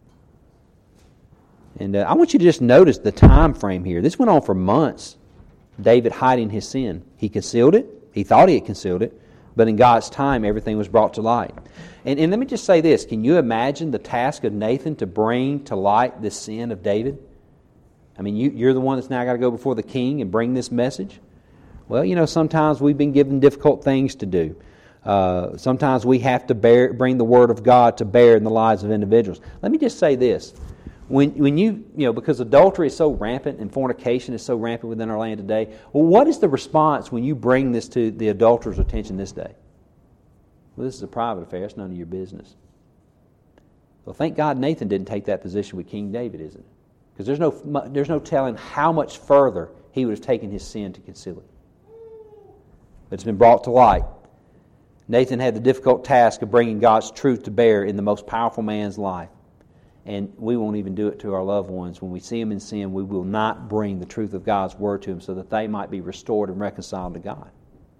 And I want you to just notice the time frame here. This went on for months, David hiding his sin. He concealed it, he thought he had concealed it, but in God's time everything was brought to light. And let me just say this, can you imagine the task of Nathan to bring to light this sin of David? I mean, you're the one that's now got to go before the king and bring this message? Well, sometimes we've been given difficult things to do. Sometimes we have to bring the Word of God to bear in the lives of individuals. Let me just say this. When you because adultery is so rampant and fornication is so rampant within our land today, well, what is the response when you bring this to the adulterer's attention this day? Well, this is a private affair. It's none of your business. Well, thank God Nathan didn't take that position with King David, isn't it? Because there's no telling how much further he would have taken his sin to conceal it. But it's been brought to light. Nathan had the difficult task of bringing God's truth to bear in the most powerful man's life. And we won't even do it to our loved ones. When we see them in sin, we will not bring the truth of God's Word to them so that they might be restored and reconciled to God.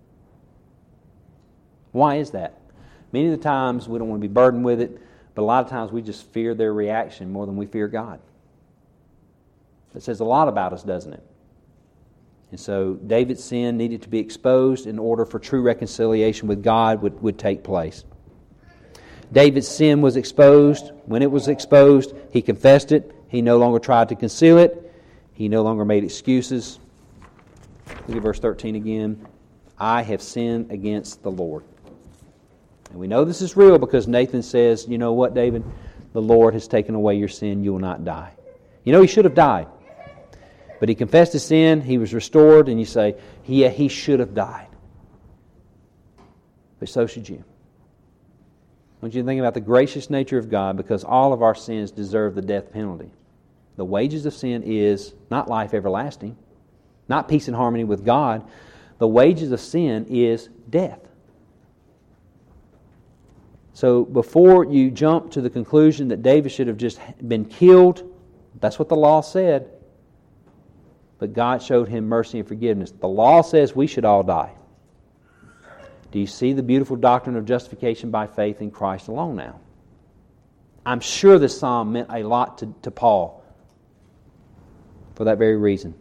Why is that? Many of the times we don't want to be burdened with it, but a lot of times we just fear their reaction more than we fear God. That says a lot about us, doesn't it? And so David's sin needed to be exposed in order for true reconciliation with God would take place. David's sin was exposed. When it was exposed, he confessed it. He no longer tried to conceal it. He no longer made excuses. Look at verse 13 again. I have sinned against the Lord. And we know this is real because Nathan says, you know what, David? The Lord has taken away your sin. You will not die. He should have died. But he confessed his sin, he was restored, and you say, yeah, he should have died. But so should you. I want you to think about the gracious nature of God, because all of our sins deserve the death penalty. The wages of sin is not life everlasting, not peace and harmony with God. The wages of sin is death. So before you jump to the conclusion that David should have just been killed, that's what the law said. But God showed him mercy and forgiveness. The law says we should all die. Do you see the beautiful doctrine of justification by faith in Christ alone now? I'm sure this psalm meant a lot to Paul for that very reason.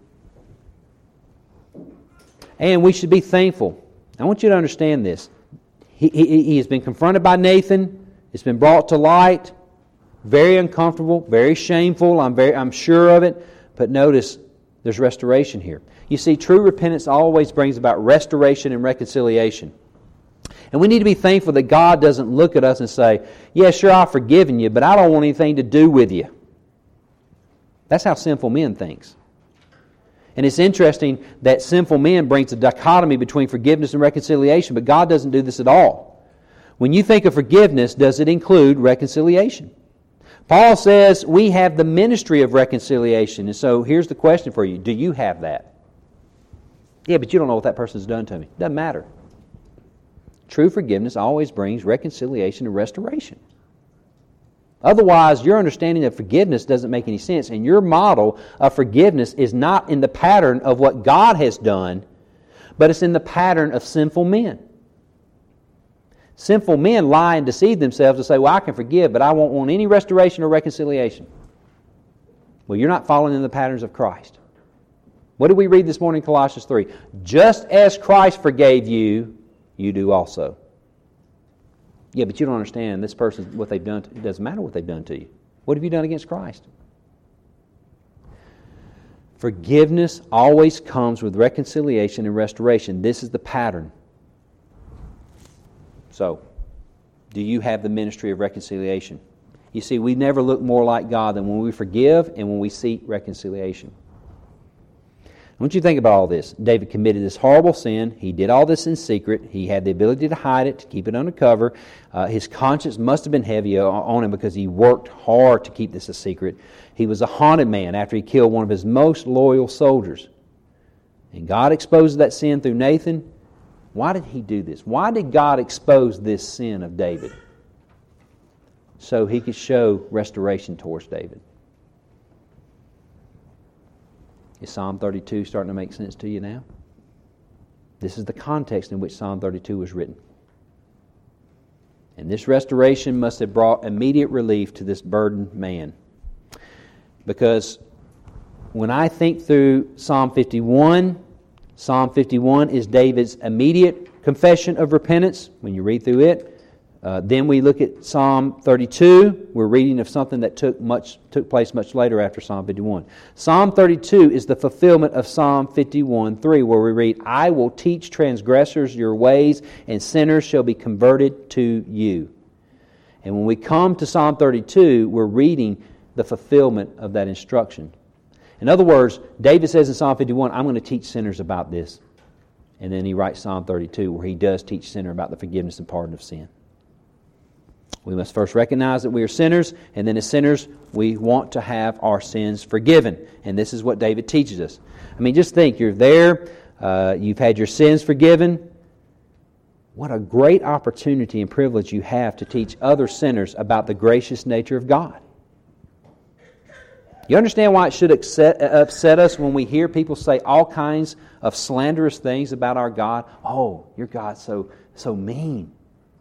And we should be thankful. I want you to understand this. He has been confronted by Nathan. It's been brought to light. Very uncomfortable, very shameful. I'm sure of it. But notice, there's restoration here. You see, true repentance always brings about restoration and reconciliation. And we need to be thankful that God doesn't look at us and say, yeah, sure, I've forgiven you, but I don't want anything to do with you. That's how sinful men think. And it's interesting that sinful men brings a dichotomy between forgiveness and reconciliation, but God doesn't do this at all. When you think of forgiveness, does it include reconciliation? Paul says we have the ministry of reconciliation. And so here's the question for you. Do you have that? Yeah, but you don't know what that person's done to me. Doesn't matter. True forgiveness always brings reconciliation and restoration. Otherwise, your understanding of forgiveness doesn't make any sense. And your model of forgiveness is not in the pattern of what God has done, but it's in the pattern of sinful men. Sinful men lie and deceive themselves to say, well, I can forgive, but I won't want any restoration or reconciliation. Well, you're not following in the patterns of Christ. What did we read this morning in Colossians 3? Just as Christ forgave you, you do also. Yeah, but you don't understand this person, what they've done. It doesn't matter what they've done to you. What have you done against Christ? Forgiveness always comes with reconciliation and restoration. This is the pattern. So, do you have the ministry of reconciliation? You see, we never look more like God than when we forgive and when we seek reconciliation. I want you to think about all this. David committed this horrible sin. He did all this in secret. He had the ability to hide it, to keep it undercover. His conscience must have been heavy on him because he worked hard to keep this a secret. He was a haunted man after he killed one of his most loyal soldiers. And God exposed that sin through Nathan. Why did He do this? Why did God expose this sin of David? So He could show restoration towards David. Is Psalm 32 starting to make sense to you now? This is the context in which Psalm 32 was written. And this restoration must have brought immediate relief to this burdened man. Because when I think through Psalm 51 is David's immediate confession of repentance. When you read through it, then we look at Psalm 32. We're reading of something that took place much later after Psalm 51. Psalm 32 is the fulfillment of Psalm 51:3, where we read, "I will teach transgressors your ways, and sinners shall be converted to you." And when we come to Psalm 32, we're reading the fulfillment of that instruction. In other words, David says in Psalm 51, I'm going to teach sinners about this. And then he writes Psalm 32, where he does teach sinners about the forgiveness and pardon of sin. We must first recognize that we are sinners, and then as sinners, we want to have our sins forgiven. And this is what David teaches us. I mean, just think, you're there, you've had your sins forgiven. What a great opportunity and privilege you have to teach other sinners about the gracious nature of God. You understand why it should upset us when we hear people say all kinds of slanderous things about our God? Oh, your God's so mean.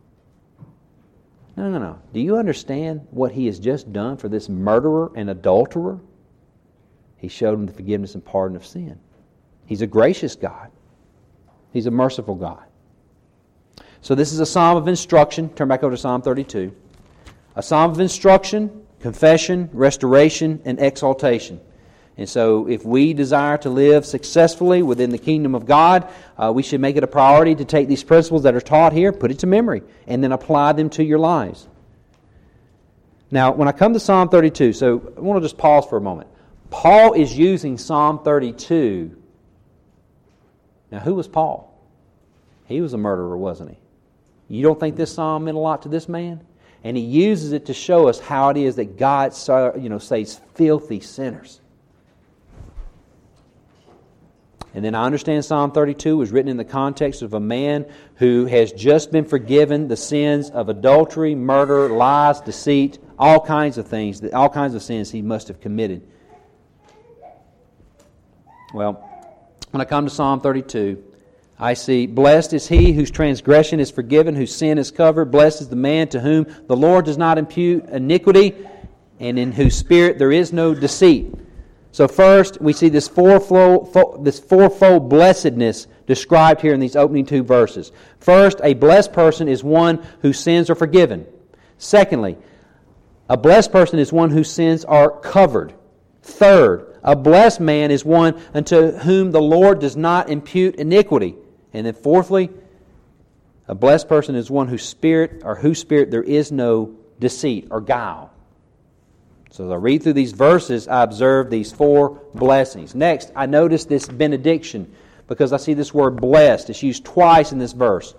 No. Do you understand what He has just done for this murderer and adulterer? He showed him the forgiveness and pardon of sin. He's a gracious God. He's a merciful God. So this is a psalm of instruction. Turn back over to Psalm 32. A psalm of instruction, confession, restoration, and exaltation. And so if we desire to live successfully within the kingdom of God, we should make it a priority to take these principles that are taught here, put it to memory, and then apply them to your lives. Now, when I come to Psalm 32, so I want to just pause for a moment. Paul is using Psalm 32. Now, who was Paul? He was a murderer, wasn't he? You don't think this psalm meant a lot to this man? And he uses it to show us how it is that God saves filthy sinners. And then I understand Psalm 32 was written in the context of a man who has just been forgiven the sins of adultery, murder, lies, deceit, all kinds of things, all kinds of sins he must have committed. Well, when I come to Psalm 32, I see, blessed is he whose transgression is forgiven, whose sin is covered. Blessed is the man to whom the Lord does not impute iniquity, and in whose spirit there is no deceit. So first, we see this fourfold blessedness described here in these opening two verses. First, a blessed person is one whose sins are forgiven. Secondly, a blessed person is one whose sins are covered. Third, a blessed man is one unto whom the Lord does not impute iniquity. And then fourthly, a blessed person is one whose spirit there is no deceit or guile. So as I read through these verses, I observe these four blessings. Next, I notice this benediction because I see this word blessed. It's used twice in this verse.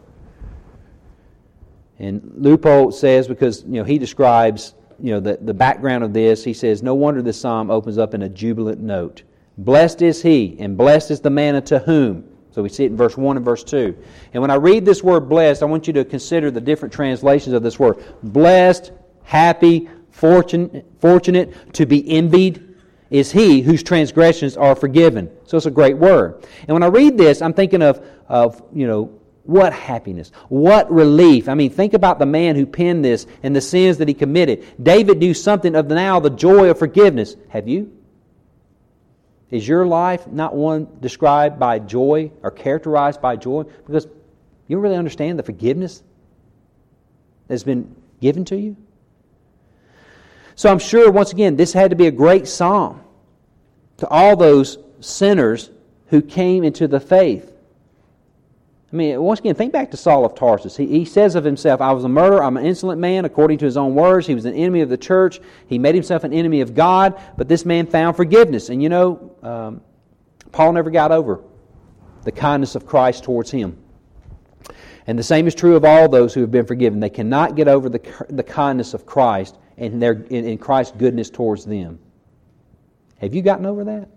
And Lupo says, because he describes the background of this, he says, no wonder this psalm opens up in a jubilant note. Blessed is he, and blessed is the man unto whom. So we see it in verse 1 and verse 2. And when I read this word blessed, I want you to consider the different translations of this word. Blessed, happy, fortunate, to be envied is he whose transgressions are forgiven. So it's a great word. And when I read this, I'm thinking of What happiness. What relief. I mean, think about the man who penned this and the sins that he committed. David knew something of now the joy of forgiveness. Have you? Is your life not one described by joy or characterized by joy? Because you don't really understand the forgiveness that's been given to you. So I'm sure, once again, this had to be a great psalm to all those sinners who came into the faith. I mean, once again, think back to Saul of Tarsus. He says of himself, I was a murderer, I'm an insolent man, according to his own words. He was an enemy of the church. He made himself an enemy of God, but this man found forgiveness. And you know, Paul never got over the kindness of Christ towards him. And the same is true of all those who have been forgiven. They cannot get over the kindness of Christ and in Christ's goodness towards them. Have you gotten over that?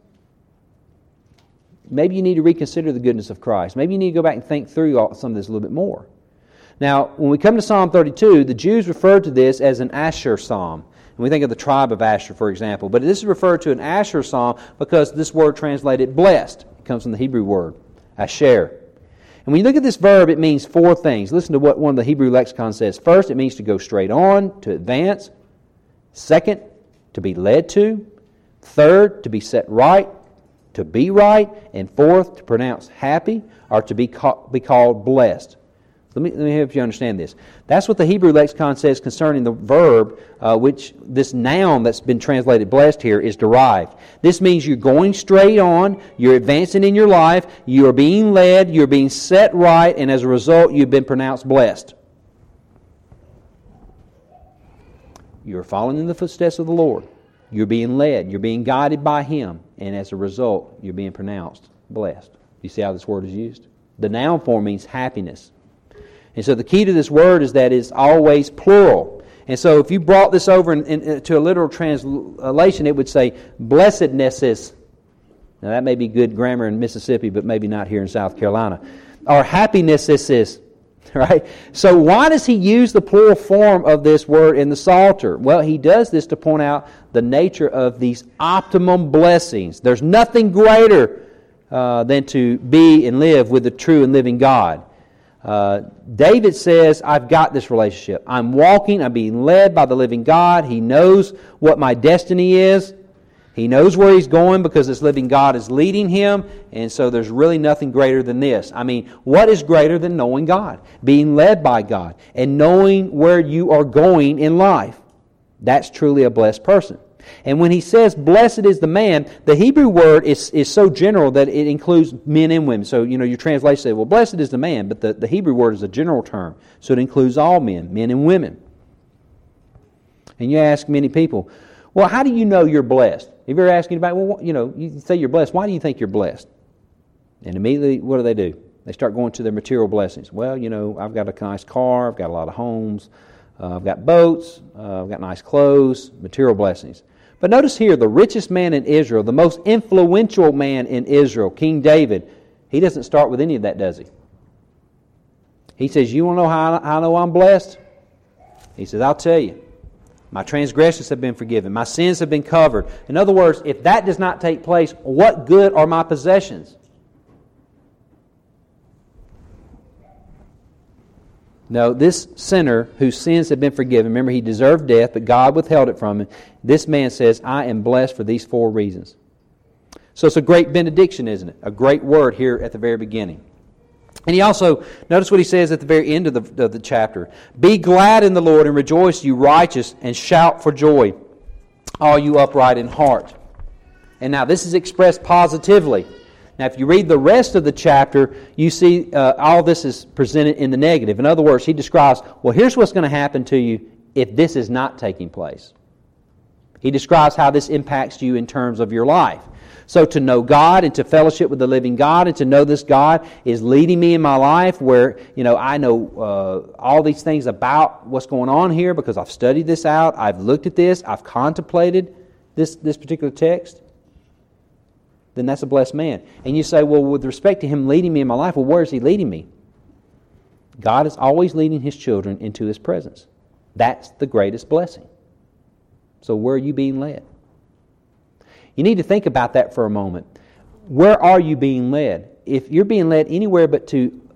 Maybe you need to reconsider the goodness of Christ. Maybe you need to go back and think through some of this a little bit more. Now, when we come to Psalm 32, the Jews referred to this as an Asher psalm. And we think of the tribe of Asher, for example. But this is referred to an Asher psalm because this word translated blessed. It comes from the Hebrew word, Asher. And when you look at this verb, it means four things. Listen to what one of the Hebrew lexicons says. First, it means to go straight on, to advance. Second, to be led to. Third, to be set right, to be right. And fourth, to pronounce happy or to be called blessed. Let me help you understand this. That's what the Hebrew lexicon says concerning the verb, which this noun that's been translated blessed here is derived. This means you're going straight on, you're advancing in your life, you're being led, you're being set right, and as a result, you've been pronounced blessed. You're following in the footsteps of the Lord. You're being led, you're being guided by Him, and as a result, you're being pronounced blessed. You see how this word is used? The noun form means happiness. And so the key to this word is that it's always plural. And so if you brought this over to a literal translation, it would say blessednesses. Now that may be good grammar in Mississippi, but maybe not here in South Carolina. Or happinesses, right? So why does he use the plural form of this word in the Psalter? Well, he does this to point out the nature of these optimum blessings. There's nothing greater than to be and live with the true and living God. David says, I've got this relationship. I'm walking, I'm being led by the living God. He knows what my destiny is. He knows where he's going because this living God is leading him. And so there's really nothing greater than this. I mean, what is greater than knowing God? Being led by God and knowing where you are going in life. That's truly a blessed person. And when he says, blessed is the man, the Hebrew word is so general that it includes men and women. So, your translation says, well, blessed is the man, but the Hebrew word is a general term. So it includes all men and women. And you ask many people, well, how do you know you're blessed? Have you ever asked anybody, well, you say you're blessed, why do you think you're blessed? And immediately, what do? They start going to their material blessings. Well, I've got a nice car, I've got a lot of homes, I've got boats, I've got nice clothes, material blessings. But notice here, the richest man in Israel, the most influential man in Israel, King David, he doesn't start with any of that, does he? He says, you want to know how I know I'm blessed? He says, I'll tell you. My transgressions have been forgiven. My sins have been covered. In other words, if that does not take place, what good are my possessions? No, this sinner whose sins have been forgiven, remember he deserved death, but God withheld it from him. This man says, I am blessed for these 4 reasons. So it's a great benediction, isn't it? A great word here at the very beginning. And he also, notice what he says at the very end of the chapter. Be glad in the Lord and rejoice, you righteous, and shout for joy, all you upright in heart. And now this is expressed positively. Now, if you read the rest of the chapter, you see all this is presented in the negative. In other words, he describes, well, here's what's going to happen to you if this is not taking place. He describes how this impacts you in terms of your life. So to know God and to fellowship with the living God and to know this God is leading me in my life where, I know all these things about what's going on here because I've studied this out, I've looked at this, I've contemplated this particular text. Then that's a blessed man. And you say, well, with respect to him leading me in my life, well, where is he leading me? God is always leading his children into his presence. That's the greatest blessing. So where are you being led? You need to think about that for a moment. Where are you being led? If you're being led anywhere but to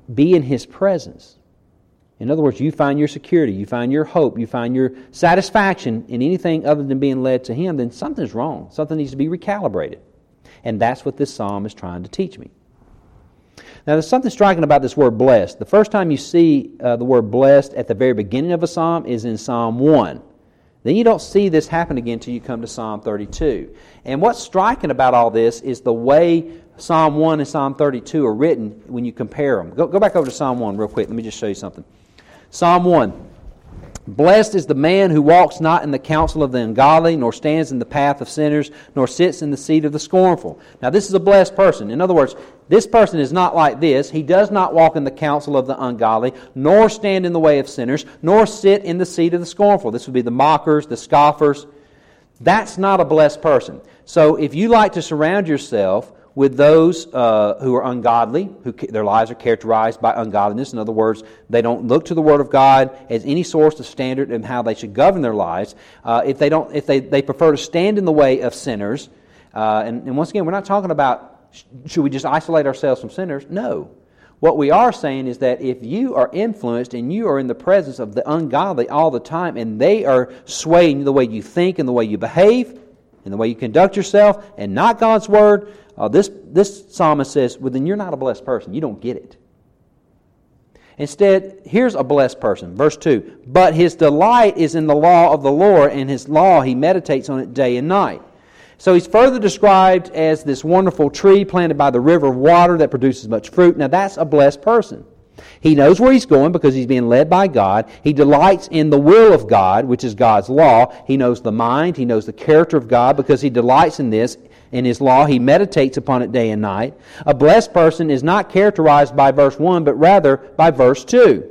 be in His presence. In other words, you find your security, you find your hope, you find your satisfaction in anything other than being led to Him, then something's wrong. Something needs to be recalibrated. And that's what this psalm is trying to teach me. Now, there's something striking about this word blessed. The first time you see the word blessed at the very beginning of a psalm is in Psalm 1. Then you don't see this happen again until you come to Psalm 32. And what's striking about all this is the way Psalm 1 and Psalm 32 are written when you compare them. Go back over to Psalm 1 real quick. Let me just show you something. Psalm 1. Blessed is the man who walks not in the counsel of the ungodly, nor stands in the path of sinners, nor sits in the seat of the scornful. Now this is a blessed person. In other words, this person is not like this. He does not walk in the counsel of the ungodly, nor stand in the way of sinners, nor sit in the seat of the scornful. This would be the mockers, the scoffers. That's not a blessed person. So if you like to surround yourself with those who are ungodly, who their lives are characterized by ungodliness. In other words, they don't look to the Word of God as any source of standard in how they should govern their lives. If they prefer to stand in the way of sinners, and once again, we're not talking about should we just isolate ourselves from sinners? No. What we are saying is that if you are influenced and you are in the presence of the ungodly all the time, and they are swaying the way you think and the way you behave and the way you conduct yourself, and not God's Word. This psalmist says, well, then you're not a blessed person. You don't get it. Instead, here's a blessed person. Verse 2, but his delight is in the law of the Lord, and His law he meditates on it day and night. So he's further described as this wonderful tree planted by the river of water that produces much fruit. Now that's a blessed person. He knows where he's going because he's being led by God. He delights in the will of God, which is God's law. He knows the mind. He knows the character of God because he delights in this. In His law, he meditates upon it day and night. A blessed person is not characterized by verse 1, but rather by verse 2.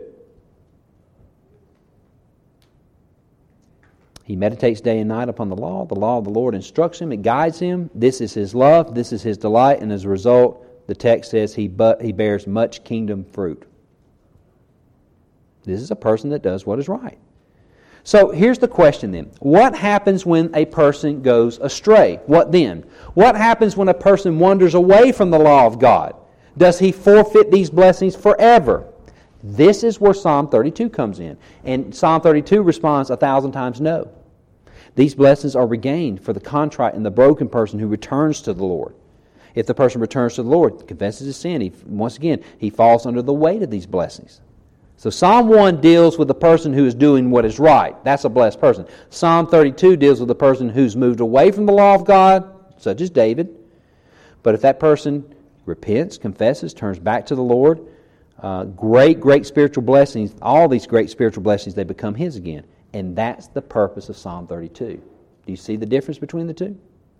He meditates day and night upon the law. The law of the Lord instructs him. It guides him. This is his love. This is his delight. And as a result, the text says he bears much kingdom fruit. This is a person that does what is right. So here's the question then. What happens when a person goes astray? What then? What happens when a person wanders away from the law of God? Does he forfeit these blessings forever? This is where Psalm 32 comes in. And Psalm 32 responds 1,000 times no. These blessings are regained for the contrite and the broken person who returns to the Lord. If the person returns to the Lord, confesses his sin, once again, he falls under the weight of these blessings. So Psalm 1 deals with the person who is doing what is right. That's a blessed person. Psalm 32 deals with the person who's moved away from the law of God, such as David. But if that person repents, confesses, turns back to the Lord, great spiritual blessings, all these great spiritual blessings, they become his again. And that's the purpose of Psalm 32. Do you see the difference between the two?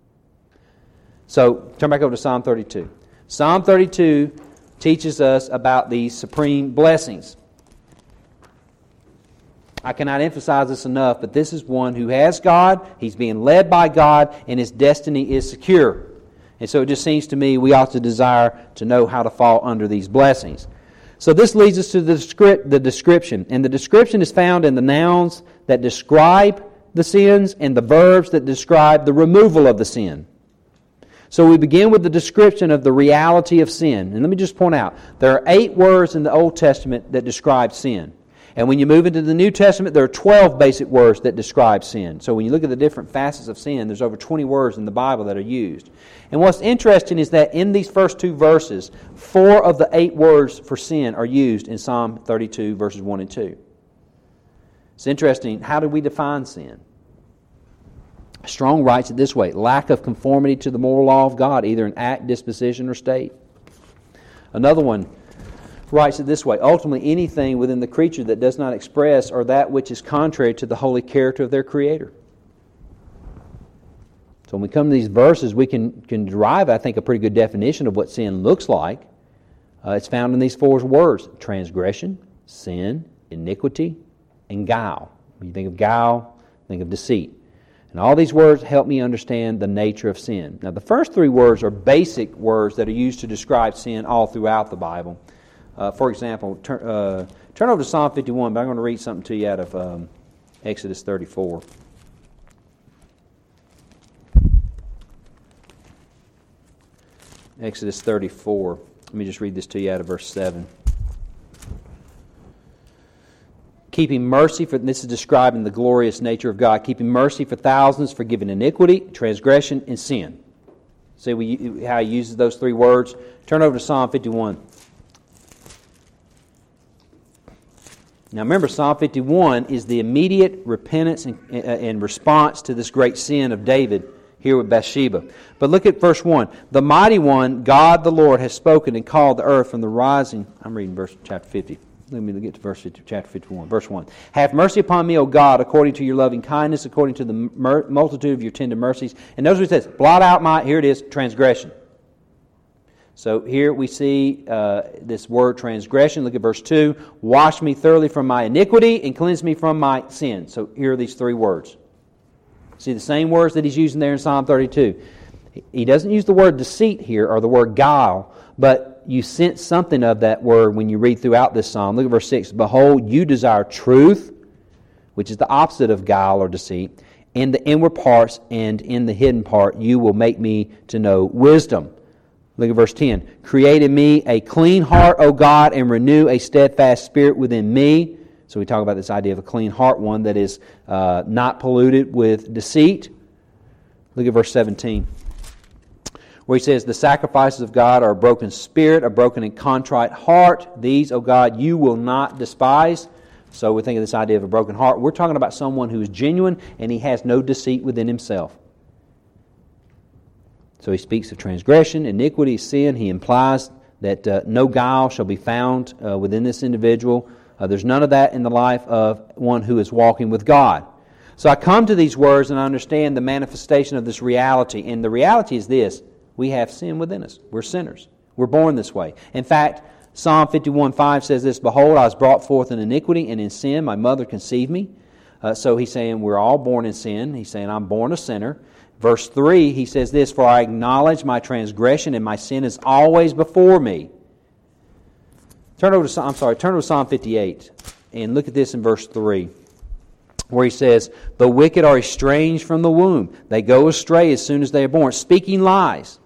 So turn back over to Psalm 32. Psalm 32 teaches us about these supreme blessings. I cannot emphasize this enough, but this is one who has God, he's being led by God, and his destiny is secure. And so it just seems to me we ought to desire to know how to fall under these blessings. So this leads us to the description. And the description is found in the nouns that describe the sins and the verbs that describe the removal of the sin. So we begin with the description of the reality of sin. And let me just point out, there are 8 words in the Old Testament that describe sin. And when you move into the New Testament, there are 12 basic words that describe sin. So when you look at the different facets of sin, there's over 20 words in the Bible that are used. And what's interesting is that in these first 2 verses, 4 of the 8 words for sin are used in Psalm 32, verses 1 and 2. It's interesting. How do we define sin? Strong writes it this way: lack of conformity to the moral law of God, either in act, disposition, or state. Another one writes it this way: ultimately anything within the creature that does not express or that which is contrary to the holy character of their Creator. So when we come to these verses, we can derive, I think, a pretty good definition of what sin looks like. It's found in these 4 words: transgression, sin, iniquity, and guile. When you think of guile, think of deceit. And all these words help me understand the nature of sin. Now the first 3 words are basic words that are used to describe sin all throughout the Bible. For example, turn over to Psalm 51, but I'm going to read something to you out of Exodus 34. Exodus 34. Let me just read this to you out of verse 7. keeping mercy for, this is describing the glorious nature of God, keeping mercy for thousands, forgiving iniquity, transgression, and sin. See how he uses those three words? Turn over to Psalm 51. Now remember, Psalm 51 is the immediate repentance and response to this great sin of David here with Bathsheba. But look at verse 1. The mighty one, God the Lord, has spoken and called the earth from the rising. I'm reading chapter 50. Let me get to verse 50, chapter 51. Verse 1. Have mercy upon me, O God, according to your loving kindness, according to the multitude of your tender mercies. And notice what it says. Blot out my, here it is, transgression. So here we see this word transgression. Look at verse 2. Wash me thoroughly from my iniquity and cleanse me from my sin. So here are these three words. See the same words that he's using there in Psalm 32. He doesn't use the word deceit here or the word guile, but you sense something of that word when you read throughout this psalm. Look at verse 6. Behold, you desire truth, which is the opposite of guile or deceit, in the inward parts and in the hidden part you will make me to know wisdom. Look at verse 10. Create in me a clean heart, O God, and renew a steadfast spirit within me. So we talk about this idea of a clean heart, one that is not polluted with deceit. Look at verse 17, where he says, the sacrifices of God are a broken spirit, a broken and contrite heart. These, O God, you will not despise. So we think of this idea of a broken heart. We're talking about someone who is genuine and he has no deceit within himself. So he speaks of transgression, iniquity, sin. He implies that no guile shall be found within this individual. There's none of that in the life of one who is walking with God. So I come to these words and I understand the manifestation of this reality. And the reality is this. We have sin within us. We're sinners. We're born this way. In fact, Psalm 51:5 says this, Behold, I was brought forth in iniquity, and in sin my mother conceived me. So he's saying we're all born in sin. He's saying I'm born a sinner. Verse 3, he says this, For I acknowledge my transgression, and my sin is always before me. Turn over to Psalm 58, and look at this in verse 3, where he says, The wicked are estranged from the womb. They go astray as soon as they are born, speaking lies.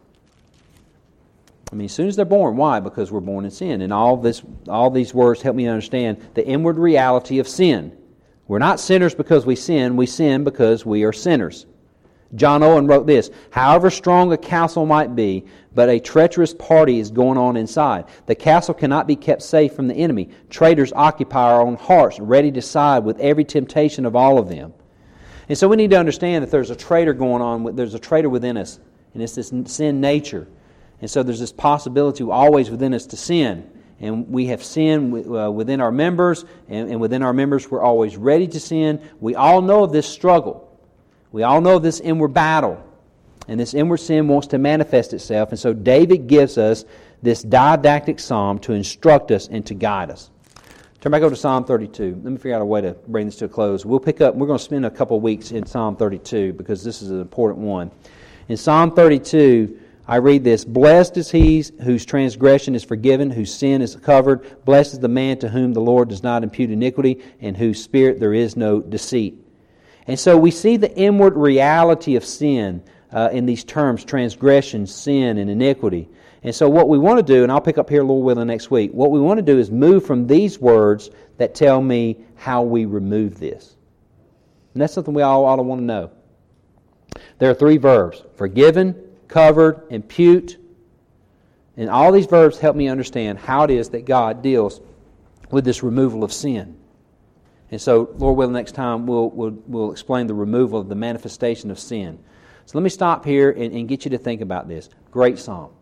I mean, as soon as they're born. Why? Because we're born in sin. And all these words help me understand the inward reality of sin. We're not sinners because we sin because we are sinners. John Owen wrote this, However strong a castle might be, but a treacherous party is going on inside. The castle cannot be kept safe from the enemy. Traitors occupy our own hearts, ready to side with every temptation of all of them. And so we need to understand that there's a traitor going on, there's a traitor within us, and it's this sin nature. And so there's this possibility always within us to sin. And we have sin within our members, and within our members we're always ready to sin. We all know of this struggle. We all know this inward battle, and this inward sin wants to manifest itself. And so David gives us this didactic psalm to instruct us and to guide us. Turn back over to Psalm 32. Let me figure out a way to bring this to a close. We're going to spend a couple of weeks in Psalm 32 because this is an important one. In Psalm 32, I read this, Blessed is he whose transgression is forgiven, whose sin is covered. Blessed is the man to whom the Lord does not impute iniquity, and whose spirit there is no deceit. And so we see the inward reality of sin in these terms, transgression, sin, and iniquity. And so what we want to do, and I'll pick up here, Lord willing, next week, what we want to do is move from these words that tell me how we remove this. And that's something we all ought to want to know. There are three verbs, forgiven, covered, impute. And all these verbs help me understand how it is that God deals with this removal of sin. And so, Lord willing, next time we'll explain the removal of the manifestation of sin. So let me stop here and get you to think about this. Great psalm.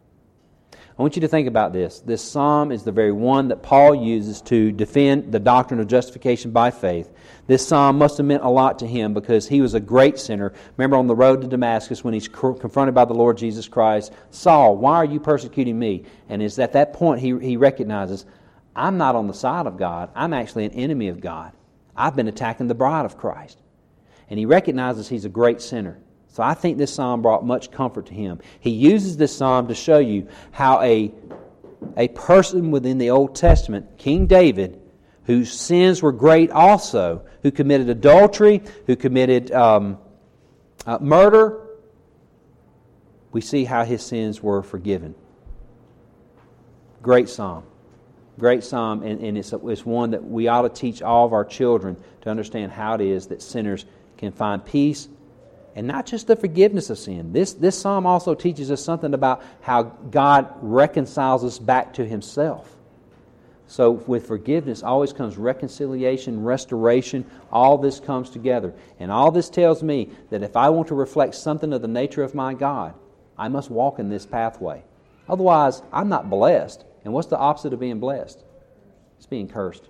I want you to think about this. This psalm is the very one that Paul uses to defend the doctrine of justification by faith. This psalm must have meant a lot to him because he was a great sinner. Remember on the road to Damascus when he's confronted by the Lord Jesus Christ, Saul, why are you persecuting me? And it's at that point he recognizes, I'm not on the side of God. I'm actually an enemy of God. I've been attacking the bride of Christ. And he recognizes he's a great sinner. So I think this psalm brought much comfort to him. He uses this psalm to show you how a person within the Old Testament, King David, whose sins were great also, who committed adultery, who committed murder, we see how his sins were forgiven. Great psalm. Great psalm, and it's one that we ought to teach all of our children to understand how it is that sinners can find peace, and not just the forgiveness of sin. This psalm also teaches us something about how God reconciles us back to Himself. So with forgiveness always comes reconciliation, restoration. All this comes together. And all this tells me that if I want to reflect something of the nature of my God, I must walk in this pathway. Otherwise, I'm not blessed. And what's the opposite of being blessed? It's being cursed.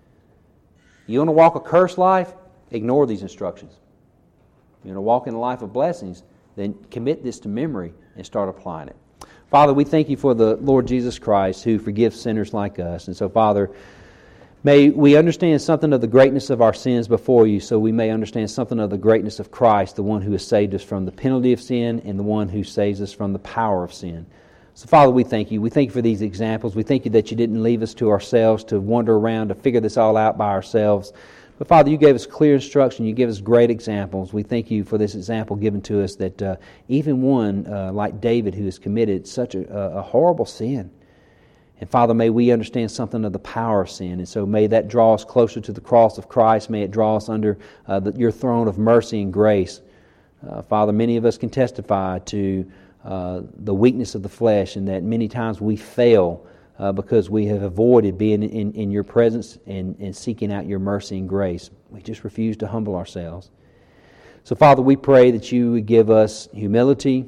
You want to walk a cursed life? Ignore these instructions. You want to walk in a life of blessings? Then commit this to memory and start applying it. Father, we thank You for the Lord Jesus Christ who forgives sinners like us. And so, Father, may we understand something of the greatness of our sins before You, so we may understand something of the greatness of Christ, the one who has saved us from the penalty of sin and the one who saves us from the power of sin. So, Father, we thank You. We thank You for these examples. We thank You that You didn't leave us to ourselves to wander around to figure this all out by ourselves. But, Father, You gave us clear instruction. You gave us great examples. We thank You for this example given to us that even one like David who has committed such a horrible sin. And, Father, may we understand something of the power of sin. And so may that draw us closer to the cross of Christ. May it draw us under Your throne of mercy and grace. Father, many of us can testify to the weakness of the flesh, and that many times we fail because we have avoided being in Your presence and seeking out Your mercy and grace. We just refuse to humble ourselves. So, Father, we pray that You would give us humility.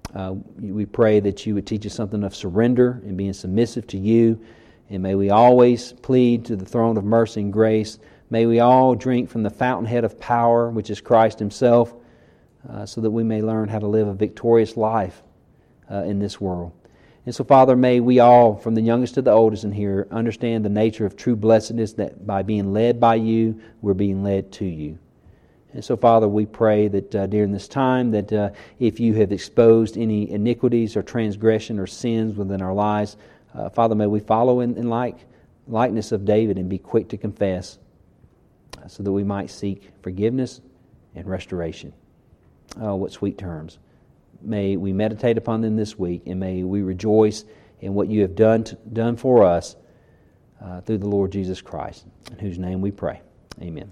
We pray that You would teach us something of surrender and being submissive to You. And may we always plead to the throne of mercy and grace. May we all drink from the fountainhead of power, which is Christ Himself, so that we may learn how to live a victorious life in this world. And so, Father, may we all, from the youngest to the oldest in here, understand the nature of true blessedness, that by being led by You, we're being led to You. And so, Father, we pray that during this time, that if You have exposed any iniquities or transgression or sins within our lives, Father, may we follow in likeness of David and be quick to confess, so that we might seek forgiveness and restoration. Oh, what sweet terms. May we meditate upon them this week, and may we rejoice in what You have done for us through the Lord Jesus Christ, in whose name we pray. Amen.